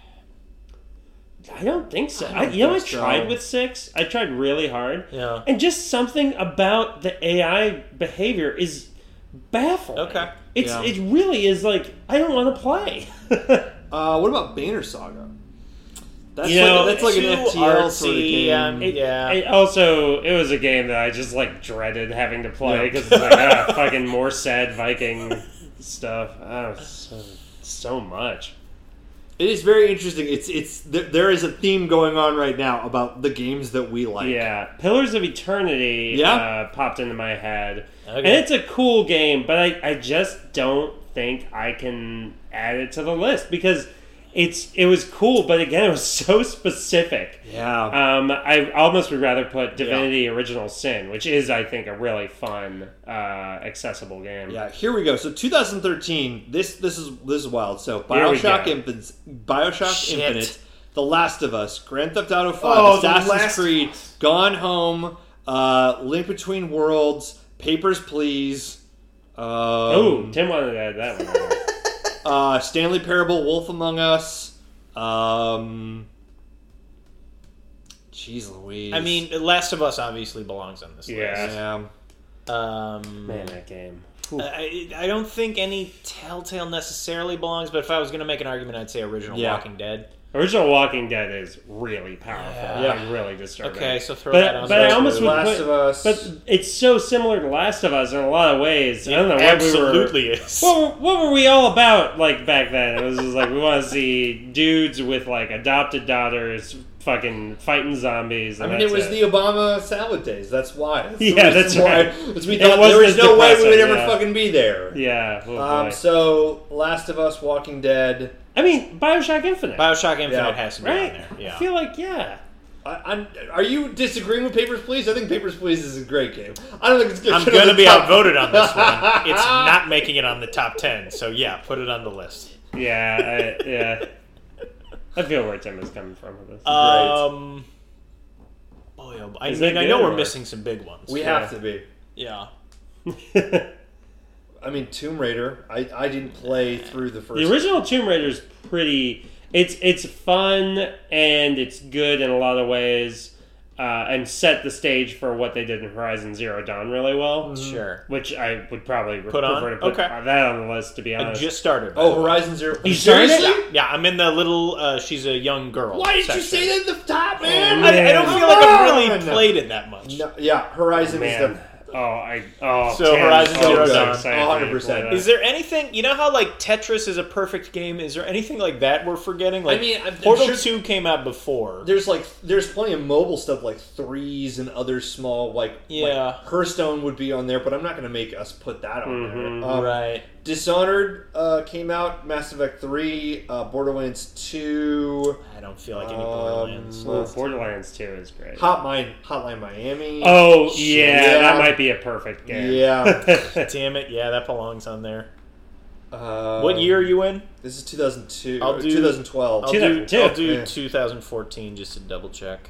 I don't think so. I think so. tried with 6. I tried really hard. Yeah. And just something about the AI behavior is baffling. Okay. It really is like, I don't want to play. What about Banner Saga? That's You know, that's like an too FTL sort of artsy, game. It was a game that I just like dreaded having to play because it's like fucking more sad Viking stuff. Oh, so much. It is very interesting. There is a theme going on right now about the games that we like. Yeah, Pillars of Eternity popped into my head, Okay. and it's a cool game, but I just don't think I can add it to the list because it was cool, but again, it was so specific. Yeah. I almost would rather put Divinity Original Sin, which is, I think, a really fun, accessible game. Yeah, here we go. So 2013, this is wild. So Here we BioShock go. BioShock Infinite, The Last of Us, Grand Theft Auto 5, Oh, The Assassin's Last Creed, Gone Home, Link Between Worlds, Papers, Please. Tim wanted to add that one. Stanley Parable, Wolf Among Us. Jeez Louise. I mean, Last of Us obviously belongs on this Yeah. list. yeah. Man, that game. I don't think any Telltale necessarily belongs, but if I was going to make an argument, I'd say Original Yeah. Walking Dead. Original Walking Dead is really powerful. Yeah. Like, really disturbing. Okay, so throw But- that on but I there, almost too. would Last put- of Us. But it's so similar to Last of Us in a lot of ways. I don't know what Absolutely is. What were we all about like back then? It was just like we want to see dudes with like adopted daughters fucking fighting zombies. I And mean, it that's was the Obama salad days. That's why. That's the Yeah, reason that's why. right. Because we It thought wasn't there was as no way we would depressing, ever yeah. fucking be there. Yeah. Oh boy. So, Last of Us, Walking Dead. I mean, Bioshock Infinite. Bioshock Infinite Yeah. has to be right? on there. Yeah. I feel like Are you disagreeing with Papers, Please? I think Papers, Please is a great game. I don't think it's good. I'm going to be outvoted on this one. It's not making it on the top 10, so yeah, put it on the list. yeah. I feel where Tim is coming from with this. Boy, oh boy. I Is mean, that I know good, we're or- missing some big ones. We have to be. Yeah. I mean, Tomb Raider. I didn't play through the first. The original Tomb Raider is pretty. It's fun and it's good in a lot of ways, and set the stage for what they did in Horizon Zero Dawn really well. Sure. Which I would probably Put on? prefer to put Okay. that on the list, to be I honest. just started. Oh, Horizon Zero. You started it? Seriously? Yeah, I'm in the little, she's a young girl. Why didn't you section. say that at the top, man? I don't feel like I've really Come on! played it that much. No, yeah, Horizon Man. is So Horizon Zero Dawn. 100%. Is there anything, you know how like Tetris is a perfect game? Is there anything like that we're forgetting? Like, I mean, I'm Portal sure- 2 came out before. there's plenty of mobile stuff like Threes and other small like Hearthstone would be on there, but I'm not going to make us put that on there. Right. Dishonored came out, Mass Effect 3, Borderlands 2, I don't feel like any Borderlands. Borderlands 2 is great. Hotline Miami. Oh, yeah, Yeah. that might be a perfect game. Yeah. Damn it, yeah, that belongs on there. What What year are you in? This is 2002. I'll do- 2012. I'll 2002. I'll do Yeah. 2014 just to double check.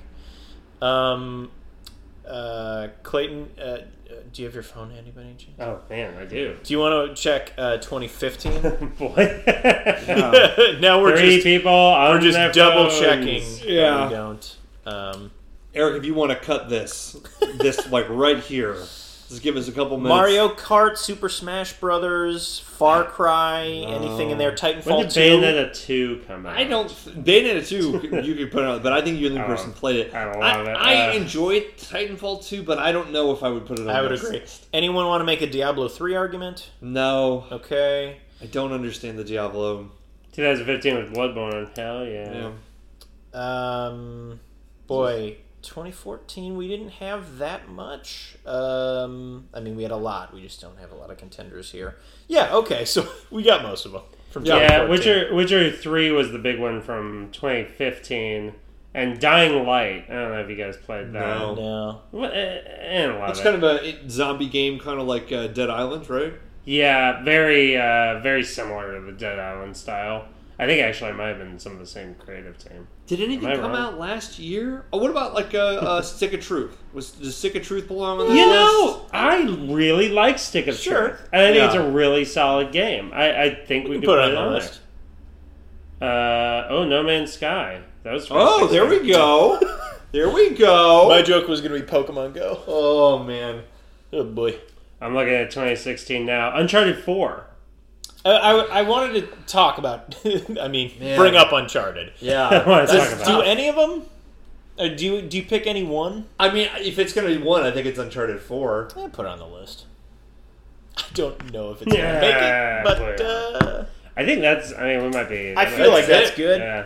Clayton, do you have your phone handy by any chance? Oh, man, I do. Do you want to check 2015? Boy. No, we're Three just people on we're just their double phones. checking. Yeah. that we don't. Eric, if you want to cut this like right here, just give us a couple minutes. Mario Kart, Super Smash Brothers, Far Cry, anything in there? When Titanfall did 2. Bayonetta 2 come out? I don't. Bayonetta 2, you could put it on, but I think you're the only Oh, person who played it. I don't love it. I enjoyed Titanfall 2, but I don't know if I would put it on. I would this agree. list. Anyone want to make a Diablo 3 argument? No, Okay. I don't understand the Diablo. 2015 with Bloodborne. Hell yeah. Yeah. Boy, 2014 we didn't have that much. I mean, we had a lot. We just don't have a lot of contenders here. Yeah, okay, so we got most of them. from Yeah, 2014. Witcher 3 was the big one from 2015. And Dying Light. I don't know if you guys played that. No. No. And a lot It's of kind it. of a zombie game, kind of like Dead Island, right? Yeah, very similar to the Dead Island style. I think actually it might have been some of the same creative team. Did anything Am I come wrong? out last year? Oh, what about like Stick of Truth? Does Stick of Truth belong on this You list? know, I really like Stick of Sure. Truth. And I think Yeah. it's a really solid game. I think we could Put put it it on the on list. there. No Man's Sky. That was Oh, there 2016. we go. There we go. My joke was going to be Pokemon Go. Oh man. Oh boy. I'm looking at 2016 now. Uncharted 4. I wanted to talk about. I mean, Man. bring up Uncharted. I Yeah. want to talk That's- about Do it. any of them? Or do you pick any one? I mean, if it's gonna be one, I think it's Uncharted 4. Put it on the list. I don't know if it's gonna make Yeah, it, put but it on. I think that's. I mean, we might be. I feel like That's that's it. good. Yeah.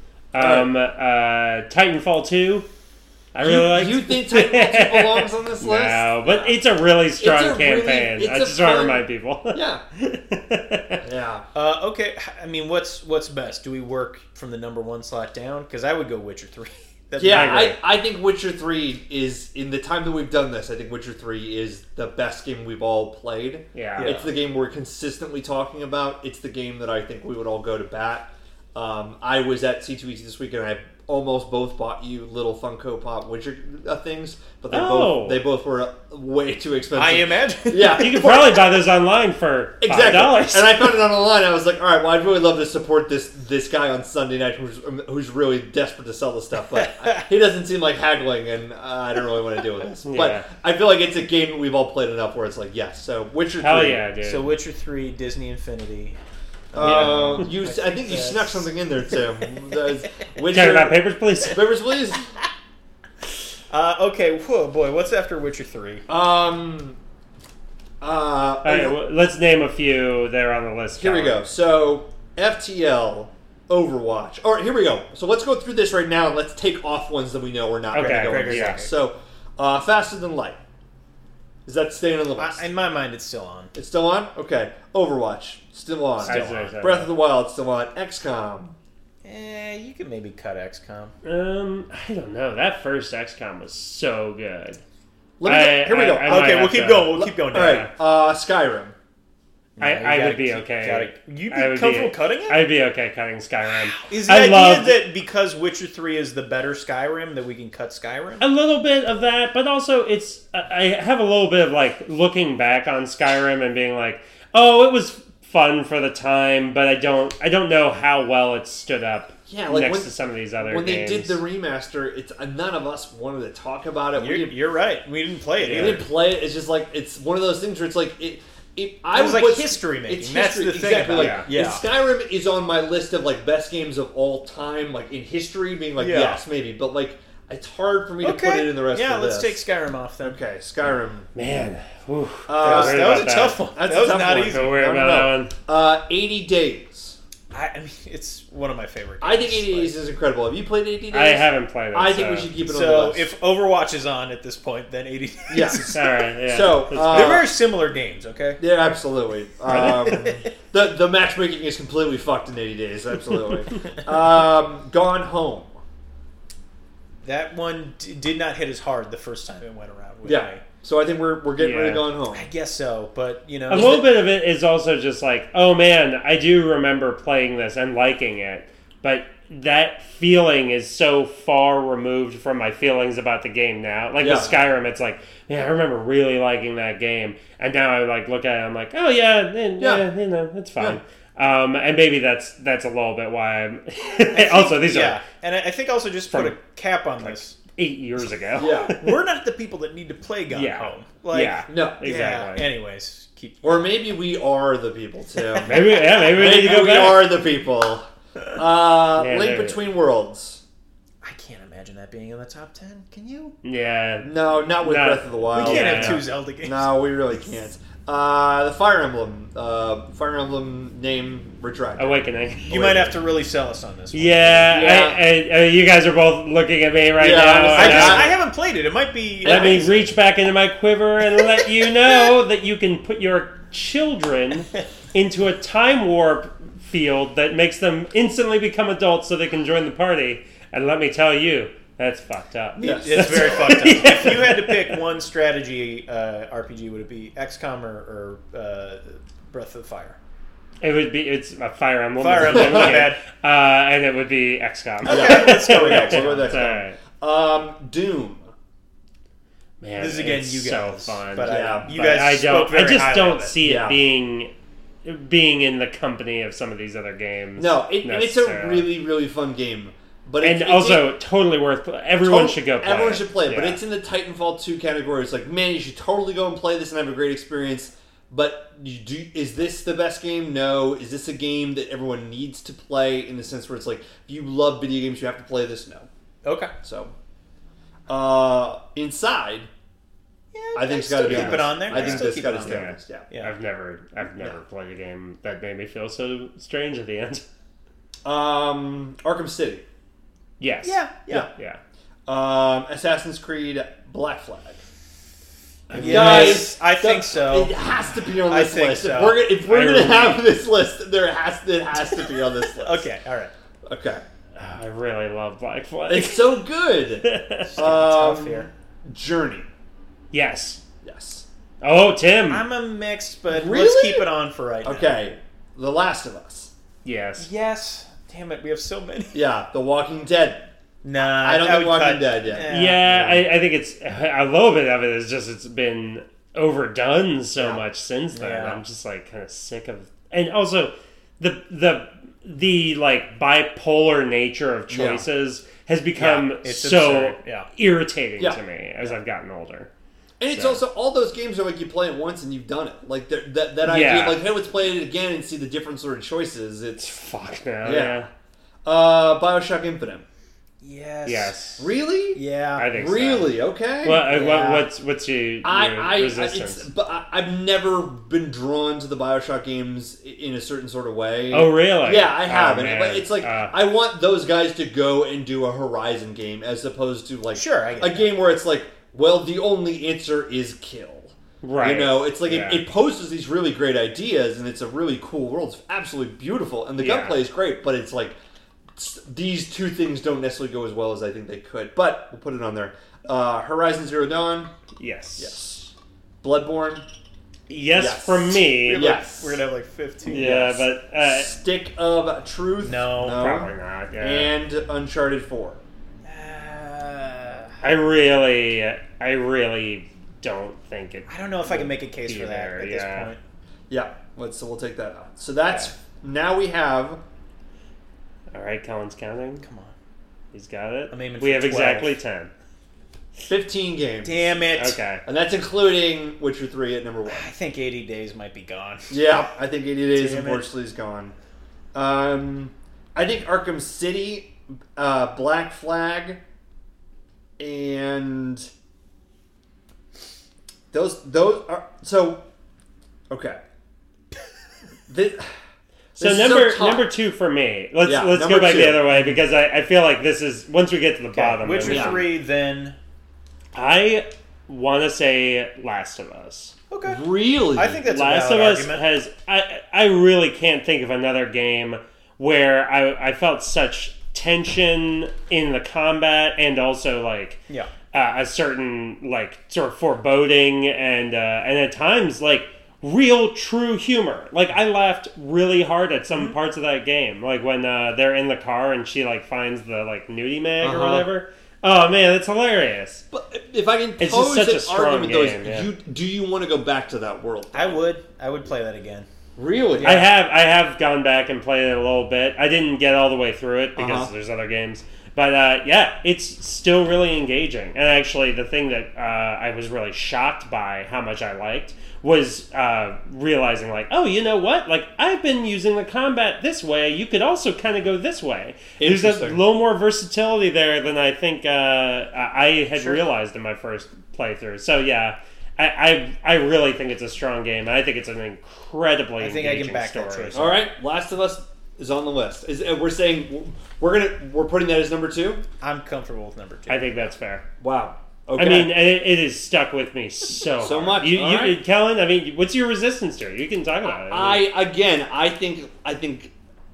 Titanfall 2. I really like. You think Titanfall 2 belongs on this list? No, but it's a really strong It's a really- campaign. it's I a just want to fun- remind people. Yeah. Yeah. Okay, I mean, what's best? Do we work from the number one slot down? Because I would go Witcher 3. That's Yeah, I agree. I think Witcher 3 is, in the time that we've done this, I think Witcher 3 is the best game we've all played. Yeah. Yeah. It's the game we're consistently talking about. It's the game that I think we would all go to bat. I was at C2E2 this week, and I almost both bought you little Funko Pop Witcher things, but they both were way too expensive. I imagine. Yeah, You could probably buy those online for $5. exactly. And I found it on the line. I was like, all right, well, I'd really love to support this guy on Sunday night who's really desperate to sell the stuff, but he doesn't seem like haggling, and I don't really want to deal with this. Yeah. But I feel like it's a game that we've all played enough where it's like, yes. So Witcher 3. Hell yeah, dude. So Witcher 3, Disney Infinity. I think you snuck something in there, Tim. Talking about Papers, Please. Papers, Please. Okay, whoa, boy, what's after Witcher 3? All right, well, let's name a few that are on the list. Here we go. So, FTL, Overwatch. All right, here we go. So let's go through this right now, and let's take off ones that we know we're not going to Okay, go great, into. yeah. So, Faster Than Light. Is that staying on the list? In my mind, it's still on. It's still on? Okay. Overwatch, still on. I'd say so. Breath of the Wild, still on. XCOM. You could maybe cut XCOM. I don't know. That first XCOM was so good. Here we go. I might Okay, we'll have keep to- going. We'll keep going All down. right. Skyrim. I would be okay. You'd I be would comfortable cutting it? I'd be okay cutting Skyrim. Is the I idea loved that because Witcher 3 is the better Skyrim, that we can cut Skyrim? a little bit of that, but also it's. I have a little bit of like looking back on Skyrim and being like, oh, it was fun for the time, but I don't know how well it stood up. Yeah, like next when- to some of these other When games. they did the remaster, it's none of us wanted to talk about it. You're right. We didn't play it We either. didn't play it. It's just like it's one of those things where it's like it It was would like put- history making. It's That's history, the thing exactly. about Like, it. Yeah. and Skyrim is on my list of like best games of all time, like in history. Being like, Yeah. yes, maybe, but like it's hard for me to Okay. put it in the rest. Yeah, of let's this. take Skyrim off then. Okay, Skyrim. Man, whew. That was Worried a about tough one. That's that a was tough not one. easy. So worried I don't about that one. 80 Days. I mean, it's one of my favorite games. I think 80 Days is incredible. Have you played 80 Days? I haven't played it. I think so. we should keep it on the So list. if Overwatch is on at this point, then 80 Days. Yes. All right, yeah. So, That's uh, They're very similar games, okay? Yeah, absolutely. The matchmaking is completely fucked in 80 Days. Absolutely. Gone Home. That one did not hit as hard the first time it went around with Yeah. me. So I think we're getting rid of Yeah. Gone Home. I guess so, but, you know. A little bit of it is also just like, oh man, I do remember playing this and liking it, but that feeling is so far removed from my feelings about the game now. Like with Yeah. Skyrim, it's like, yeah, I remember really liking that game, and now I like look at it, I'm like, oh yeah, you know, it's fine. And maybe that's a little bit why I'm. Also, these yeah, are and I think also just put From- a cap on this. 8 years ago. Yeah. We're not the people that need to play Gone Yeah. Home. Like, Yeah. No. Exactly. Yeah, anyways, keep. Or maybe we are the people, Tim. Maybe we need Maybe to go we back. are the people. Link maybe. Between Worlds. I can't imagine that being in the top 10. Can you? Yeah. No, not with No. Breath of the Wild. We can't yeah. have two Zelda games. No, we really can't. The Fire Emblem name retracted. Awakening. You might have to really sell us on this one. Yeah, Yeah. you guys are both looking at me right Yeah, now. honestly, I, and just, I'm- I haven't played it. It might be. Let me nice. reach back into my quiver and let you know that you can put your children into a time warp field that makes them instantly become adults so they can join the party. And let me tell you, that's fucked up. Yes. It's very fucked up. If you had to pick one strategy RPG, would it be XCOM or Breath of Fire? It's a Fire Emblem. Fire Emblem, my bad. And it would be XCOM. Okay, let's go with Yeah, XCOM. we'll go with It's all right. Doom. Man, This is again it's you so guys, fun. but Yeah, you But guys I spoke very just highly don't of it. see Yeah. it being in the company of some of these other games. No, and it's a necessarily. really, really fun game. But And it's also totally worth. Everyone should go play. Everyone it. should play it, but Yeah. it's in the Titanfall 2 category. It's like, man, you should totally go and play this and have a great experience. But is this the best game? No. Is this a game that everyone needs to play in the sense where it's like, if you love video games, you have to play this? No. Okay. So, Inside, I think it's got to be keep it on there. I think Still that's keep got it to on stay there. on this. Yeah. Yeah. I've never played a game that made me feel so strange at the end. Arkham City. Yes. Yeah. Yeah. Assassin's Creed Black Flag. Yes, I think so. It has to be on I this think list. so. If we're I gonna really- have this list, it has to be on this list. Okay, all right. Okay. I really love Black Flag. It's so good. Tough here. Journey. Yes. Yes. Oh, Tim. I'm a mixed, but let's Really? keep it on for right now. Okay. The Last of Us. Yes. Yes. Damn it, we have so many. Yeah. The Walking Dead. Nah, I don't would think Walking cut- Dead yet. Yeah, I think it's a little bit of it is just it's been overdone so Yeah. much since then. Yeah. I'm just like kind of sick of, and also the like bipolar nature of choices has become Yeah, it's so absurd. Yeah. irritating Yeah. to me as I've gotten older. And it's So- also all those games are like you play it once and you've done it. Like that Yeah. idea, like hey, let's play it again and see the different sort of choices. It's Fuck now. Yeah. BioShock Infinite. Yes. Yes. Really? Yeah. I think so. Really? Okay. Well, Yeah. what's your resistance? I've never been drawn to the BioShock games in a certain sort of way. Oh, really? Yeah, I haven't. man. But it's like I want those guys to go and do a Horizon game as opposed to like Sure, I get a that. game where it's like, well, the only answer is kill. Right. You know, it's like Yeah. it poses these really great ideas, and it's a really cool world. It's absolutely beautiful, and the Yeah. gunplay is great. But it's like these two things don't necessarily go as well as I think they could. But we'll put it on there. Horizon Zero Dawn, Yes. yes. Bloodborne, Yes, Yes. from me. Yes. We're gonna have like 15. Yeah, Yes. but Stick of Truth, No, probably not. Yeah. and Uncharted 4. I really don't think it. I don't know if I can make a case for that Either, at yeah. this point. Yeah, so we'll take that out. So that's now we have All right, Colin's counting. Come on. He's got it. I'm aiming we for have 12. exactly 10. 15 games. Damn it. Okay. And that's including Witcher 3 at number 1. I think 80 days might be gone. Yeah, I think 80 days Damn it. unfortunately is gone. I think Arkham City, Black Flag, and those are so okay. So This is number tough. number 2 for me. Let's number go back 2. the other way because I feel like this is once we get to the bottom. Witcher then- Yeah. 3, then. I want to say Last of Us. Okay. Really, I think that's Last a of valid Us argument. has. I really can't think of another game where I felt such tension in the combat and also like Yeah. a certain like sort of foreboding and at times like real true humor. Like I laughed really hard at some parts of that game, like when they're in the car and she like finds the like nudie mag or Uh-huh. whatever. Oh man, it's hilarious. But if I can It's pose just such an a strong argument, though, game, yeah. do you want to go back to that world? I would play that again. Really? I have gone back and played it a little bit. I didn't get all the way through it because Uh-huh. there's other games. But yeah, it's still really engaging. And actually, the thing that I was really shocked by how much I liked was realizing, like, oh, you know what? Like, I've been using the combat this way. You could also kind of go this way. There's a Interesting. little more versatility there than I think I had realized in my first playthrough. So yeah. I really think it's a strong game. I think it's an incredibly I think I engaging can back story. that choice. All right, Last of Us is on the list. We're saying we're putting that as number 2. I'm comfortable with number 2. I think that's fair. Wow. Okay. I mean, it has stuck with me so So hard. much. You, All right. Kellen, I mean, what's your resistance to it? You can talk about it. I think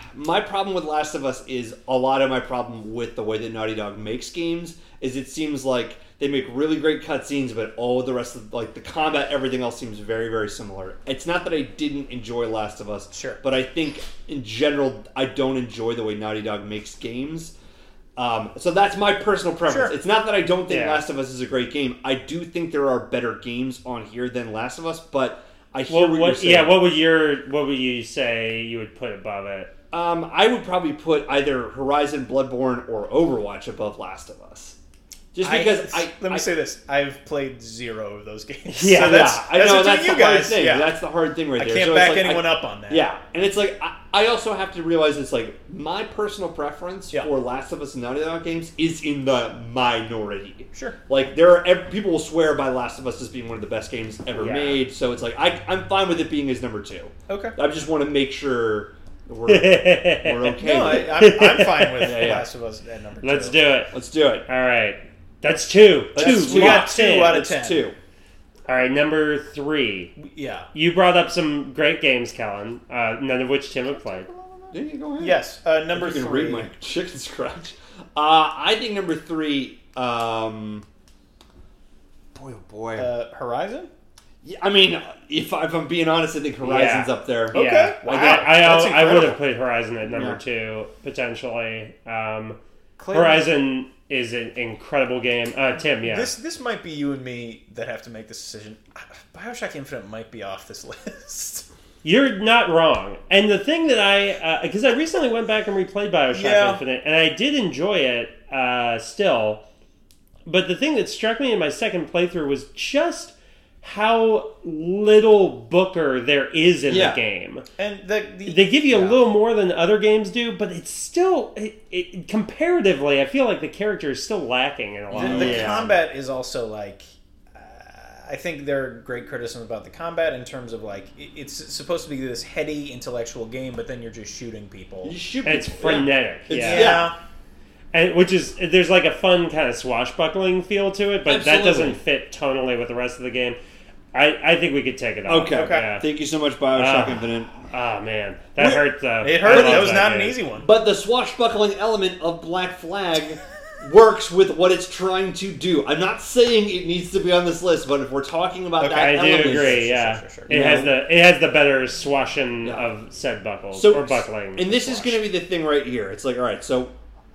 my problem with Last of Us is a lot of my problem with the way that Naughty Dog makes games is it seems like they make really great cutscenes, but all the rest of like the combat, everything else seems very, very similar. It's not that I didn't enjoy Last of Us, Sure. but I think in general I don't enjoy the way Naughty Dog makes games. So that's my personal preference. Sure. It's not that I don't think Yeah. Last of Us is a great game. I do think there are better games on here than Last of Us, but I hear what you're saying. Yeah, what would you say you would put above it? I would probably put either Horizon, Bloodborne, or Overwatch above Last of Us. Just because let me say this: I've played 0 of those games. Yeah, so that's I know between that's you the hard guys. thing. Yeah. That's the hard thing right I there. can't So it's back like, anyone up on that. Yeah, and it's like I also have to realize it's like my personal preference Yeah. for Last of Us and Naughty Dog games is in the minority. Sure. Like people will swear by Last of Us as being one of the best games ever Yeah. made. So it's like I'm fine with it being his number 2. Okay. I just want to make sure we're okay. No, with it. I'm fine with Yeah. Last of Us at number 2. Let's do it. Let's do it. All right. That's 2. That's We got Locked 2 in. out of It's 10. 2. All right, number 3. Yeah. You brought up some great games, Kellen, none of which Tim have played. Yeah, go ahead. Yes. Number You can 3. read my chicken scratch. I think number 3. Boy, oh boy. Horizon. Yeah, I mean, if I'm being honest, I think Horizon's Yeah. up there. Okay. Yeah. Wow. I That's would incredible. have put Horizon at number Yeah. 2, potentially. Clearly- Horizon is an incredible game. Tim, yeah. This might be you and me that have to make this decision. BioShock Infinite might be off this list. You're not wrong. And the thing that because I recently went back and replayed BioShock Yeah. Infinite, and I did enjoy it still. But the thing that struck me in my second playthrough was just how little Booker there is in Yeah. the game. And They give you a yeah. little more than other games do, but it's still, comparatively, I feel like the character is still lacking in a lot of The ways. Yeah. combat is also like. I think there are great criticisms about the combat in terms of like it's supposed to be this heady intellectual game, but then you're just shooting people. You shoot And it's people. frenetic. It's- Yeah. Yeah. And which is, there's like a fun kind of swashbuckling feel to it, but that Absolutely. doesn't fit tonally with the rest of the game. I think we could take it off. Okay. Yeah. Thank you so much, BioShock Ah. Infinite. Oh, man. That hurt, though. It I hurt. love That was not an game. easy one. But the swashbuckling element of Black Flag works with what it's trying to do. I'm not saying it needs to be on this list, but if we're talking about Okay. that I do element, agree, Sure, yeah. sure. It has the better swashing Yeah. of said buckles, So, or buckling. and this is going to be the thing right here. It's like, all right, so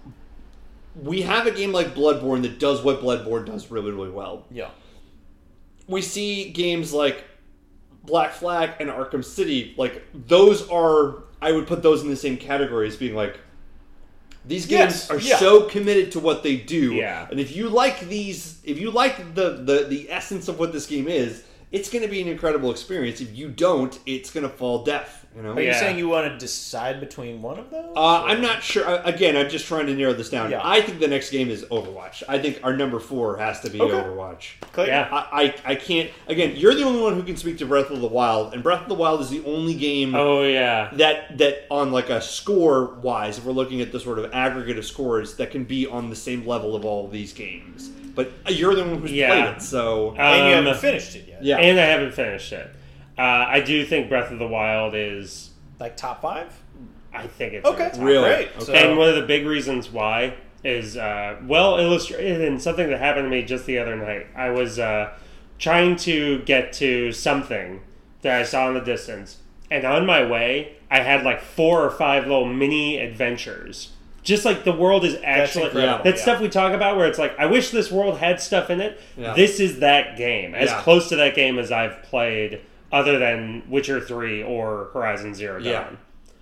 we have a game like Bloodborne that does what Bloodborne does really, really well. Yeah. We see games like Black Flag and Arkham City, like those are, I would put those in the same category as being like, these games Yes, are yeah. so committed to what they do. Yeah. And if you like these, if you like the essence of what this game is, it's going to be an incredible experience. If you don't, it's going to fall deaf. You know? Are you Yeah. saying you want to decide between one of those? I'm not sure. Again, I'm just trying to narrow this down. Yeah. I think the next game is Overwatch. I think our number 4 has to be Okay. Overwatch. Clear? Yeah. I can't. Again, you're the only one who can speak to Breath of the Wild, and Breath of the Wild is the only game Oh, yeah. that on like a score wise, if we're looking at the sort of aggregate of scores, that can be on the same level of all of these games. But you're the one who's Yeah. played it, so And you Um, haven't finished it yet. yeah. And I haven't finished it. I do think Breath of the Wild is... Like top 5? I think it's... in Okay. the top. Really? Great. Okay. So, And one of the big reasons why is well illustrated in something that happened to me just the other night. I was trying to get to something that I saw in the distance, and on my way, I had like 4 or 5 little mini adventures. Just like the world is actually incredible, that yeah. stuff we talk about, where it's like, I wish this world had stuff in it. Yeah. This is that game, as Yeah. close to that game as I've played, other than Witcher 3 or Horizon Zero Dawn. Yeah.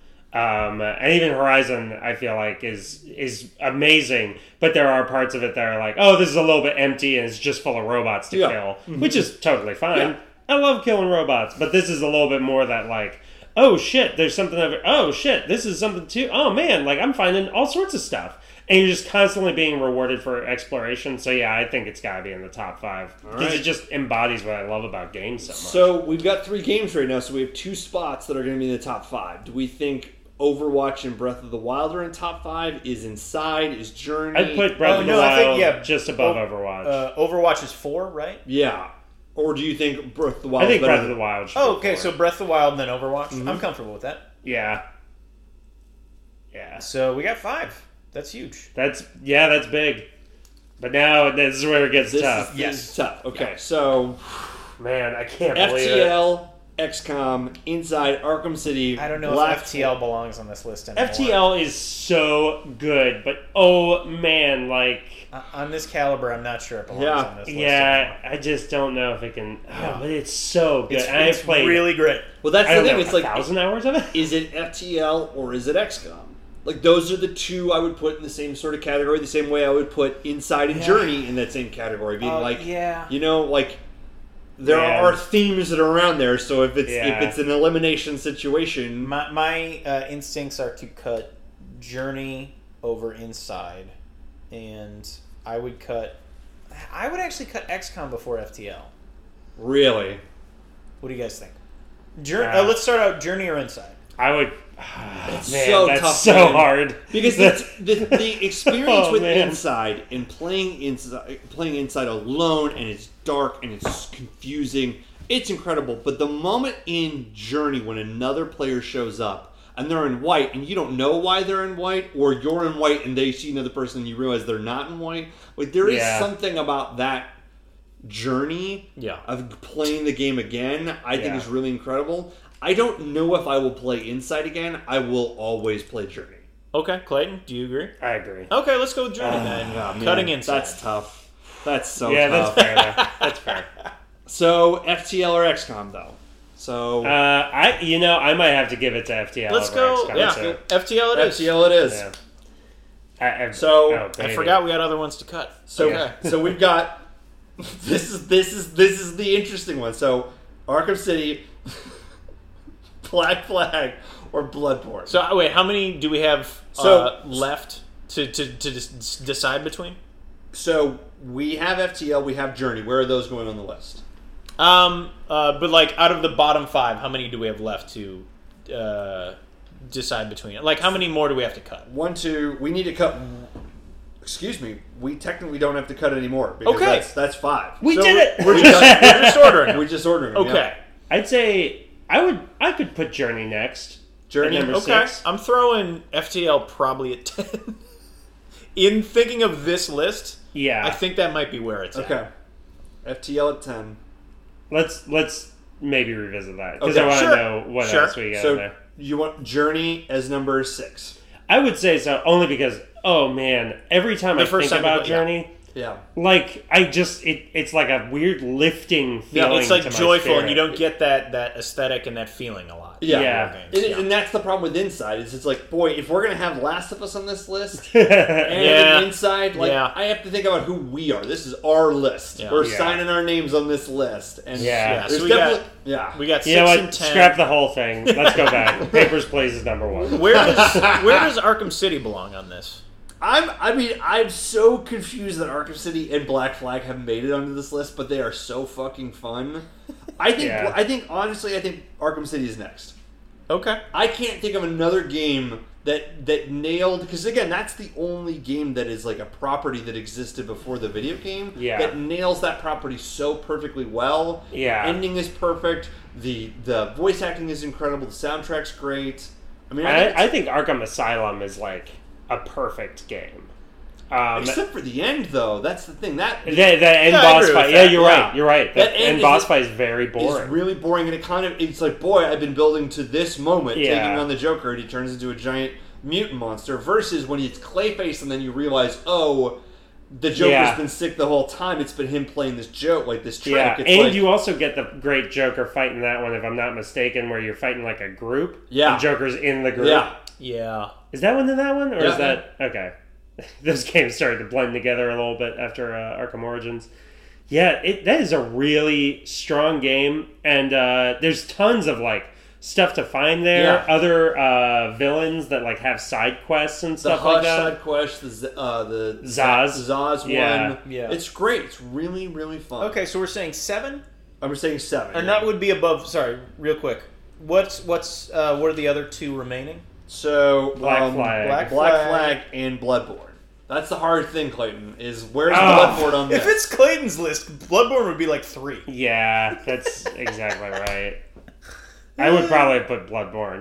And even Horizon, I feel like, is amazing, but there are parts of it that are like, oh, this is a little bit empty and it's just full of robots to Yeah. kill, which is totally fine. Yeah. I love killing robots, but this is a little bit more that like, oh shit, there's something over. Oh shit, this is something too. Oh man, like I'm finding all sorts of stuff, and you're just constantly being rewarded for exploration. So yeah, I think it's got to be in the top 5 because right. it just embodies what I love about games so much. So we've got 3 games right now, so we have 2 spots that are going to be in the top 5. Do we think Overwatch and Breath of the Wild are in top 5? Is Inside? Is Journey? I'd put Breath Oh, of the no, I Wild think, yeah, just above Overwatch. Overwatch is 4, right? Yeah. Or do you think Breath of the Wild I think is better Breath of than- the Wild should Oh, be okay. four. So Breath of the Wild, then Overwatch. I'm comfortable with that. Yeah. Yeah. So we got 5. That's huge. That's big. But now this is where it gets tough. This is tough. Okay, so Man, I can't believe it. FTL, XCOM, Inside, Arkham City. I don't know Black if FTL belongs on this list anymore. FTL is so good, but oh man, like On this caliber, I'm not sure it belongs Yeah. on this list yeah, I just don't know if it can. Yeah. Oh, but it's so good. anymore. I It's played really great. Well, that's I the don't thing. know, It's like, 1,000 hours of it. is it FTL or is it XCOM? Like, those are the two I would put in the same sort of category, the same way I would put Inside and Yeah. Journey in that same category. Being like, yeah. you know, like, there Yeah. are themes that are around there, so if it's Yeah. if it's an elimination situation... My instincts are to cut Journey over Inside, and I would actually cut XCOM before FTL. Really? What do you guys think? Let's start out Journey or Inside. I would. It's Man, so that's tough, so man. hard. Because the experience Oh, with man. Inside and playing Inside alone, and it's dark and it's confusing, it's incredible. But the moment in Journey when another player shows up and they're in white and you don't know why they're in white, or you're in white and they see another person and you realize they're not in white, like there is Yeah. something about that journey Yeah. of playing the game again I think Yeah. is really incredible. I don't know if I will play Inside again. I will always play Journey. Okay, Clayton, do you agree? I agree. Okay, let's go with Journey then. Yeah, man, Cutting Inside. That's tough. That's so Yeah, tough. that's fair. Though. That's fair. So FTL or XCOM though. So I might have to give it to FTL. Let's over go. XCOM, Yeah, too. FTL it is. FTL it is. Yeah. So, I baby. forgot we had other ones to cut. So Okay. so we've got this is the interesting one. So Arkham City, Black Flag, or Bloodborne. So wait, how many do we have left to decide between? So we have FTL, we have Journey. Where are those going on the list? But like out of the bottom 5, how many do we have left to decide between? Like, how many more do we have to cut? 1, 2. We need to cut. Excuse me. We technically don't have to cut anymore because Okay. that's 5. We So did it. We're just ordering. We're just ordering. them, Okay. I'd say I could put Journey next. Journey. Number Okay. 6. I'm throwing FTL probably at 10. In thinking of this list, Yeah. I think that might be where it's Okay. FTL at 10. Let's maybe revisit that because Okay. I want to Sure. know what Sure. else we got So there. you want Journey as number 6. I would say so only because man, every time I first think time about you- yeah. Journey, Yeah. like it's like a weird lifting Yeah, feeling. it's like to my joyful, and spirit. you don't get that aesthetic and that feeling a lot. Yeah. Yeah. in games. And that's the problem with Inside. Is it's like, boy, if we're gonna have Last of Us on this list yeah. and Inside, like Yeah. I have to think about who we are. This is our list. Yeah. We're Yeah. signing our names on this list. And Yeah. there's So we definitely yeah. We got 6 You know what? and 10. Scrap the whole thing. Let's go back. Papers, Please is number 1. Where does Arkham City belong on this? I'm so confused that Arkham City and Black Flag have made it onto this list, but they are so fucking fun. I think honestly, I think Arkham City is next. Okay. I can't think of another game that nailed, because again, that's the only game that is like a property that existed before the video game. Yeah. That nails that property so perfectly well. Yeah. Ending is perfect. The voice acting is incredible. The soundtrack's great. I mean, I think Arkham Asylum is like a perfect game. except for the end, though. That's the thing. That The end I boss agree with fight. that. Yeah, you're Yeah. right. You're right. That The end end is- boss fight is very is boring. really boring, and it's like, boy, I've been building to this moment, Yeah. taking on the Joker, and he turns into a giant mutant monster. Versus when it's Clayface, and then you realize, oh, the Joker's Yeah. been sick the whole time. It's been him playing this joke, like this trick. Yeah, It's and like, you also get the great Joker fight in that one, if I'm not mistaken, where you're fighting like a group. Yeah. The Joker's in the group. yeah, Yeah. Is that one in that one? Or Yeah. is that... Okay. Those games started to blend together a little bit after Arkham Origins. Yeah, that is a really strong game, and there's tons of like stuff to find there. Yeah. Other villains that like have side quests and the stuff Hush like that. side quest, the Zaz. one. Yeah. Yeah. It's great. It's really, really fun. Okay, so we're saying 7, I'm saying 7. and yeah. that would be above. Sorry, real quick. What are the other 2 remaining? So Black Flag. Black Black Flag. Flag and Bloodborne. That's the hard thing, Clayton. Is where's Oh. Bloodborne on this? If it's Clayton's list, Bloodborne would be like 3. Yeah, that's exactly right. I would probably put Bloodborne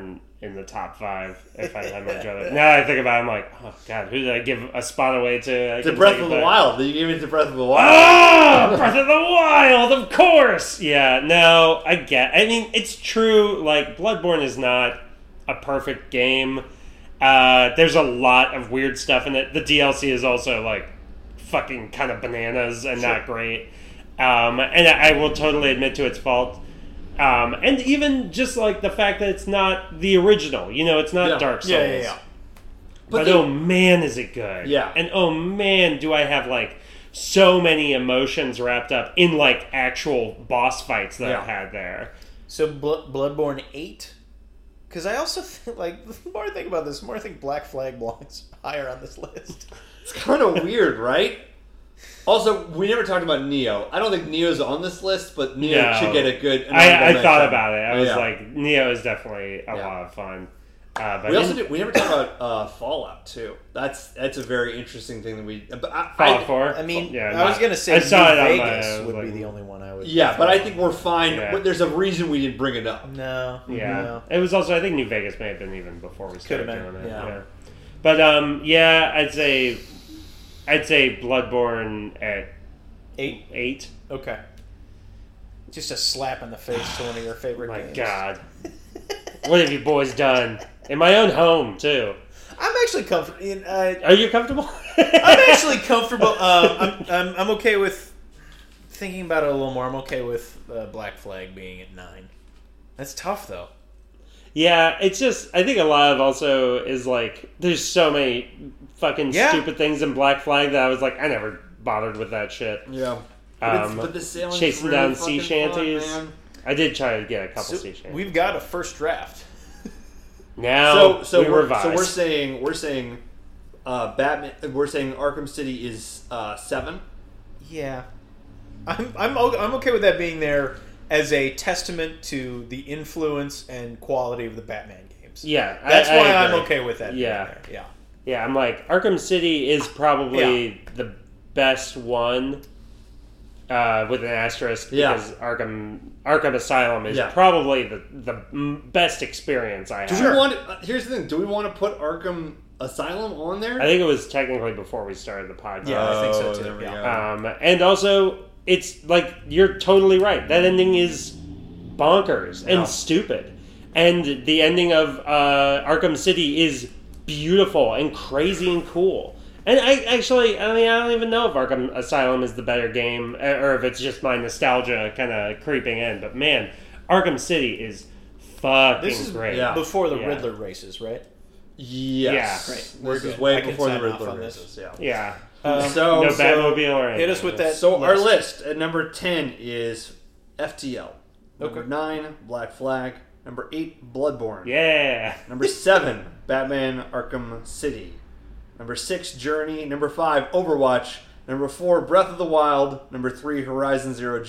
in the top 5 if I had my druthers. Now I think about it, I'm like, oh god, who did I give a spot away to? The Breath of the Wild. You gave it to Breath of the Wild. Oh, Breath of the Wild, of course. Yeah, no, I mean, it's true. Like, Bloodborne is not a perfect game. There's a lot of weird stuff in it. The DLC is also like fucking kind of bananas and not great. And I will totally admit to its fault. And even just like the fact that it's not the original, it's not Dark Souls. Yeah. But oh man, is it good. Yeah. And oh man, do I have like so many emotions wrapped up in like actual boss fights that I've had there. So Bloodborne 8? Because I also think, like, the more I think about this, the more I think Black Flag belongs higher on this list. It's kind of weird, right? Also, we never talked about Neo. I don't think Neo's on this list, but Neo should get a good... I thought about it. I was like, Neo is definitely a lot of fun. But we never talked about Fallout, too. That's a very interesting thing that we... Fallout 4? I mean, yeah, I was going to say New Vegas would be the only one I would... Yeah, but I think we're fine. Yeah. There's a reason we didn't bring it up. No. Yeah. No. It was also, I think New Vegas may have been even before we started doing it. Yeah. But, I'd say Bloodborne at 8. Okay. Just a slap in the face to one of your favorite games. My God. What have you boys done? In my own home, too. I'm actually comfortable. Are you comfortable? I'm actually comfortable. I'm okay with thinking about it a little more. I'm okay with Black Flag being at 9. That's tough, though. Yeah, it's just, I think a lot of also is like, there's so many fucking stupid things in Black Flag that I was like, I never bothered with that shit. Yeah. But the sailing's chasing really down sea shanties. Fun, I did try to get a couple sea shanties. We've got a first draft. Now so we revise. So we're saying Batman. We're saying Arkham City is 7. Yeah, I'm okay with that being there as a testament to the influence and quality of the Batman games. Yeah, that's why I I'm okay with that. Yeah, being there. Yeah. I'm like, Arkham City is probably the best one. With an asterisk, because Arkham Asylum is probably the best experience I have. Here's the thing: do we want to put Arkham Asylum on there? I think it was technically before we started the podcast. Yeah, I think so too. There we go. And also, it's like you're totally right. That ending is bonkers and stupid, and the ending of Arkham City is beautiful and crazy and cool. And I don't even know if Arkham Asylum is the better game, or if it's just my nostalgia kind of creeping in. But man, Arkham City is fucking great. This is before the Riddler races, right? Yes. Yeah. Right. This is way before the Riddler races. Yeah. No Batmobile or anything. Hit us with that. So our list at number 10 is FTL. Number 9, Black Flag. Number 8, Bloodborne. Yeah. Number 7, Batman Arkham City. Number 6, Journey. Number 5, Overwatch. Number 4, Breath of the Wild. Number 3, Horizon Zero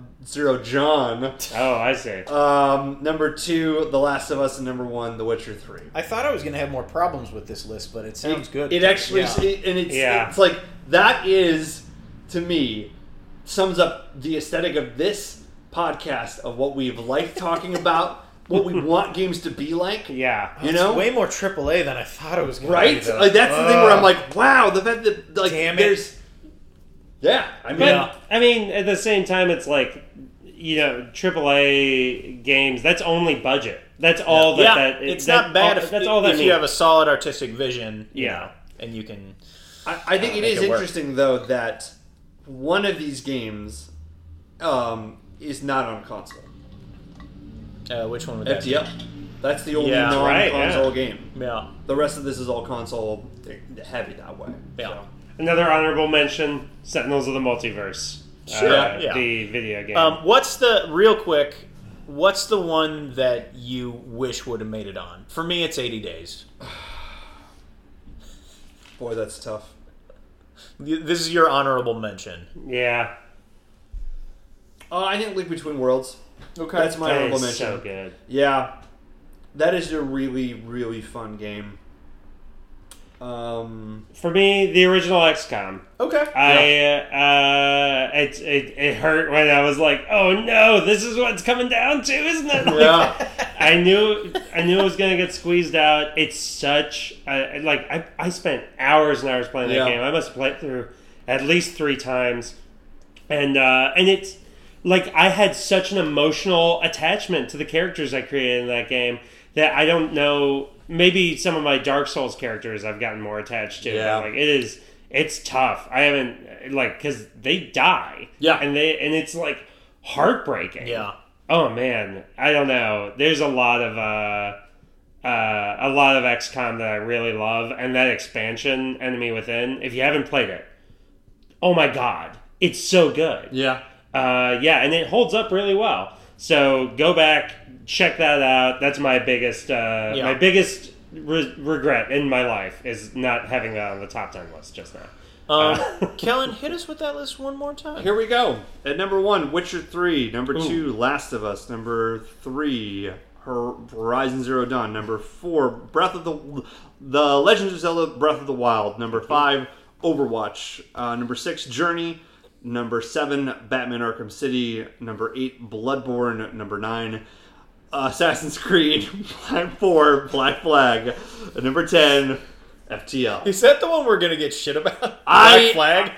Dawn. Oh, I see. Number 2, The Last of Us. And number 1, The Witcher 3. I thought I was going to have more problems with this list, but it sounds good. It actually, it's like, that is, to me, sums up the aesthetic of this podcast of what we've liked talking about. What we want games to be like. Yeah. You know? It's way more AAA than I thought it was going to be. Right? Like, that's the thing where I'm like, wow, the fact that, like, damn there's... Yeah. I mean, at the same time, it's like, AAA games, that's only budget. That's all that... It's not bad if you have a solid artistic vision, you know, and you can... I think it is interesting, though, that one of these games is not on console. Which one would that FTL. be? That's the only non-console game. Yeah. The rest of this is all console heavy that way. Yeah. So. Another honorable mention, Sentinels of the Multiverse. Sure. The video game. What's the one that you wish would have made it on? For me, it's 80 Days. Boy, that's tough. This is your honorable mention. Yeah. I think League Between Worlds. Okay. That's my honorable mention. So good. Yeah. That is a really, really fun game. For me, the original XCOM. Okay. It hurt when I was like, oh no, this is what it's coming down to, isn't it? Like, Yeah. I knew it was gonna get squeezed out. It's such I spent hours and hours playing that Yeah. game. I must have played through at least 3 times, and it's like I had such an emotional attachment to the characters I created in that game that I don't know. Maybe some of my Dark Souls characters I've gotten more attached to. Yeah. But it's tough. I haven't because they die. Yeah. and it's like heartbreaking. Yeah. Oh man, I don't know. There's a lot of XCOM that I really love, and that expansion, Enemy Within. If you haven't played it, oh my god, it's so good. Yeah. And it holds up really well. So go back, check that out. That's my biggest regret in my life is not having that on the top 10 list just now. Kellen, hit us with that list one more time. Here we go. At number 1, Witcher 3. Number 2, Last of Us. Number 3, Horizon Zero Dawn. Number 4, The Legend of Zelda: Breath of the Wild. Number 5, Overwatch. Number 6, Journey. Number 7, Batman Arkham City. Number 8, Bloodborne. Number 9, Assassin's Creed. 4, Black Flag. And number 10, FTL. Is that the one we're gonna get shit about? Black Flag?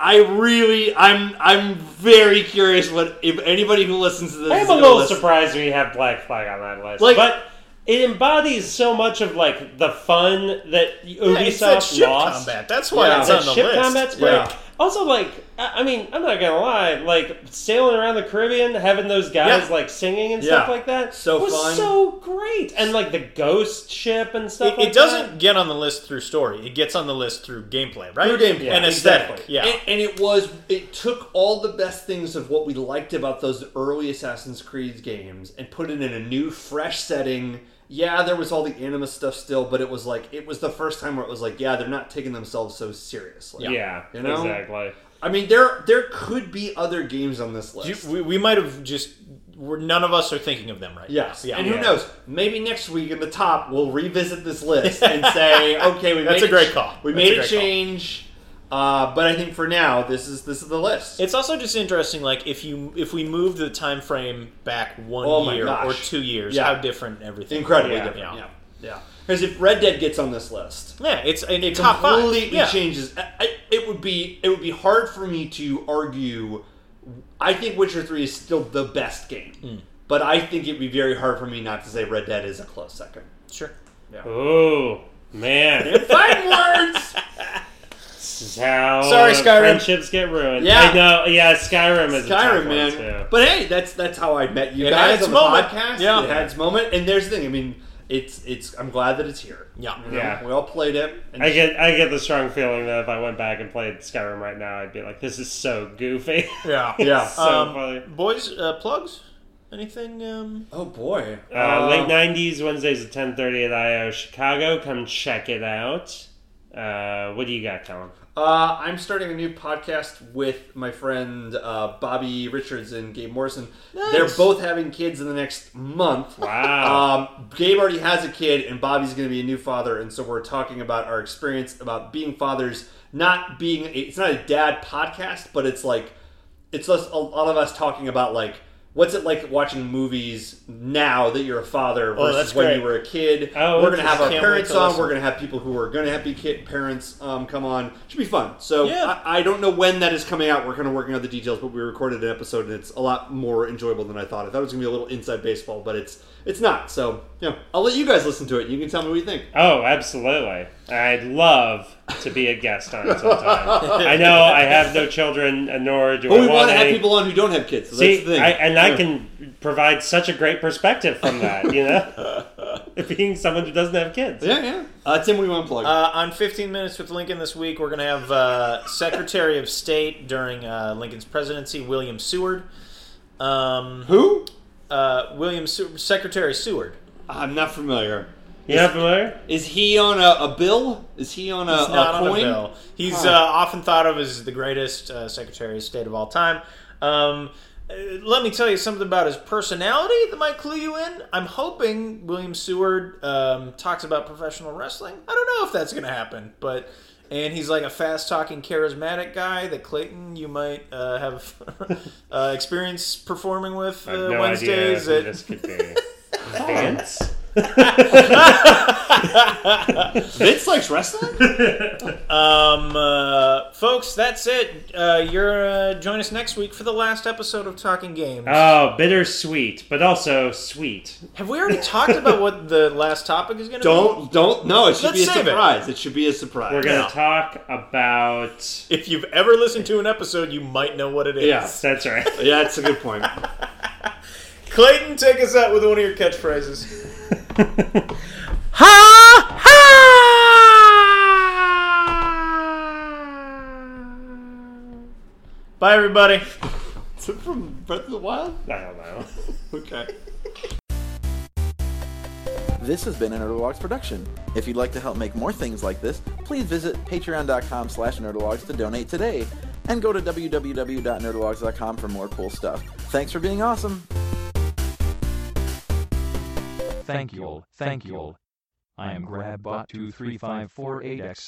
I'm very curious if anybody who listens to this I'm is a gonna little listen. surprised we have Black Flag on that list. Like- but it embodies so much of like the fun that Ubisoft it's that ship lost. combat. That's why Yeah. it's That on the ship list. combat's great. Yeah. Also, like, I mean, I'm not gonna lie, like sailing around the Caribbean, having those guys Yeah. like singing and stuff Yeah. like that, So was fun. so great. And like the ghost ship and stuff. It like doesn't get on the list through story. It gets on the list through gameplay, right? Through gameplay, and aesthetic. exactly. Yeah. And it took all the best things of what we liked about those early Assassin's Creed games and put it in a new, fresh setting. Yeah, there was all the anima stuff still, but it was the first time where it was like, yeah, they're not taking themselves so seriously. that. Yeah, You know? exactly. I mean, there could be other games on this list. we might have just. None of us are thinking of them right Yes, now. and Yeah. who knows? Maybe next week in the top, we'll revisit this list and say, okay, we That's made a great call. We That's made a a great call. change, but I think for now, this is the list. It's also just interesting, like if we moved the time frame back Oh my year gosh. or 2 years, Yeah. how different everything. Incredibly would be. different. Yeah. Because if Red Dead gets on this list, Yeah, it's in it top five. completely Yeah. changes. It would be hard for me to argue. I think Witcher 3 is still the best game, but I think it'd be very hard for me not to say Red Dead is a close second. Sure. Oh man, 5 words. this is how Sorry, Skyrim. friendships get ruined. Yeah. I know. Yeah, Skyrim is a tough Skyrim, one, man. too. But hey, that's how I met you It had guys its on the moment. podcast. Yeah. It had its moment, and there's the thing. I mean, it's. I'm glad that it's here. Yeah. You know, Yeah. we all played it. And I get the strong feeling that if I went back and played Skyrim right now, I'd be like, "This is so goofy." Yeah. Yeah. so funny. Boys, plugs? Anything? Oh boy. Late '90s, Wednesdays at 10:30 at IO Chicago. Come check it out. What do you got, Colin? I'm starting a new podcast with my friend Bobby Richards and Gabe Morrison. Nice. They're both having kids in the next month. Wow. Gabe already has a kid, and Bobby's going to be a new father, and so we're talking about our experience about being fathers. It's not a dad podcast, but it's like it's just a lot of us talking about like what's it like watching movies now that you're a father versus that's when great. you were a kid. Oh, We're going to have our can't wait parents to on. listen. We're going to have people who are going to be parents come on. Should be fun. So Yeah. I don't know when that is coming out. We're kind of working out the details, but we recorded an episode and it's a lot more enjoyable than I thought. I thought it was going to be a little inside baseball, but it's not. So I'll let you guys listen to it. You can tell me what you think. Oh, absolutely. I'd love to be a guest on it sometime. I know I have no children, nor do But I we want to have any. people on who don't have kids. So See, that's the thing. I can provide such a great perspective from that, you know? Being someone who doesn't have kids. Yeah. Tim, what do you want to plug? On 15 Minutes with Lincoln this week, we're going to have Secretary of State during Lincoln's presidency, William Seward. Who? Secretary Seward. I'm not familiar. You not familiar? Is he on a bill? Is he on He's not a on coin? a bill. He's Huh. often thought of as the greatest Secretary of State of all time. let me tell you something about his personality that might clue you in. I'm hoping William Seward talks about professional wrestling. I don't know if that's going to happen, but... And he's like a fast-talking, charismatic guy that Clayton, you might have experience performing with I have no Wednesdays. idea who this could be. Vance? Vince likes wrestling? Folks, that's it. You're join us next week for the last episode of Talking Games. Oh, bittersweet, but also sweet. Have we already talked about what the last topic is going to be? No, it should Let's be a save it. surprise. It should be a surprise. We're going Yeah. to talk about... If you've ever listened to an episode, you might know what it is. Yeah. That's right. Yeah, that's a good point. Clayton, take us out with one of your catchphrases. Ha ha! Bye, everybody. Is it from Breath of the Wild? I don't know. Okay. This has been a Nerdalogs production. If you'd like to help make more things like this, please visit patreon.com/nerdalogs to donate today, and go to www.nerdalogs.com for more cool stuff. Thanks for being awesome. Thank you all. I am GrabBot23548X.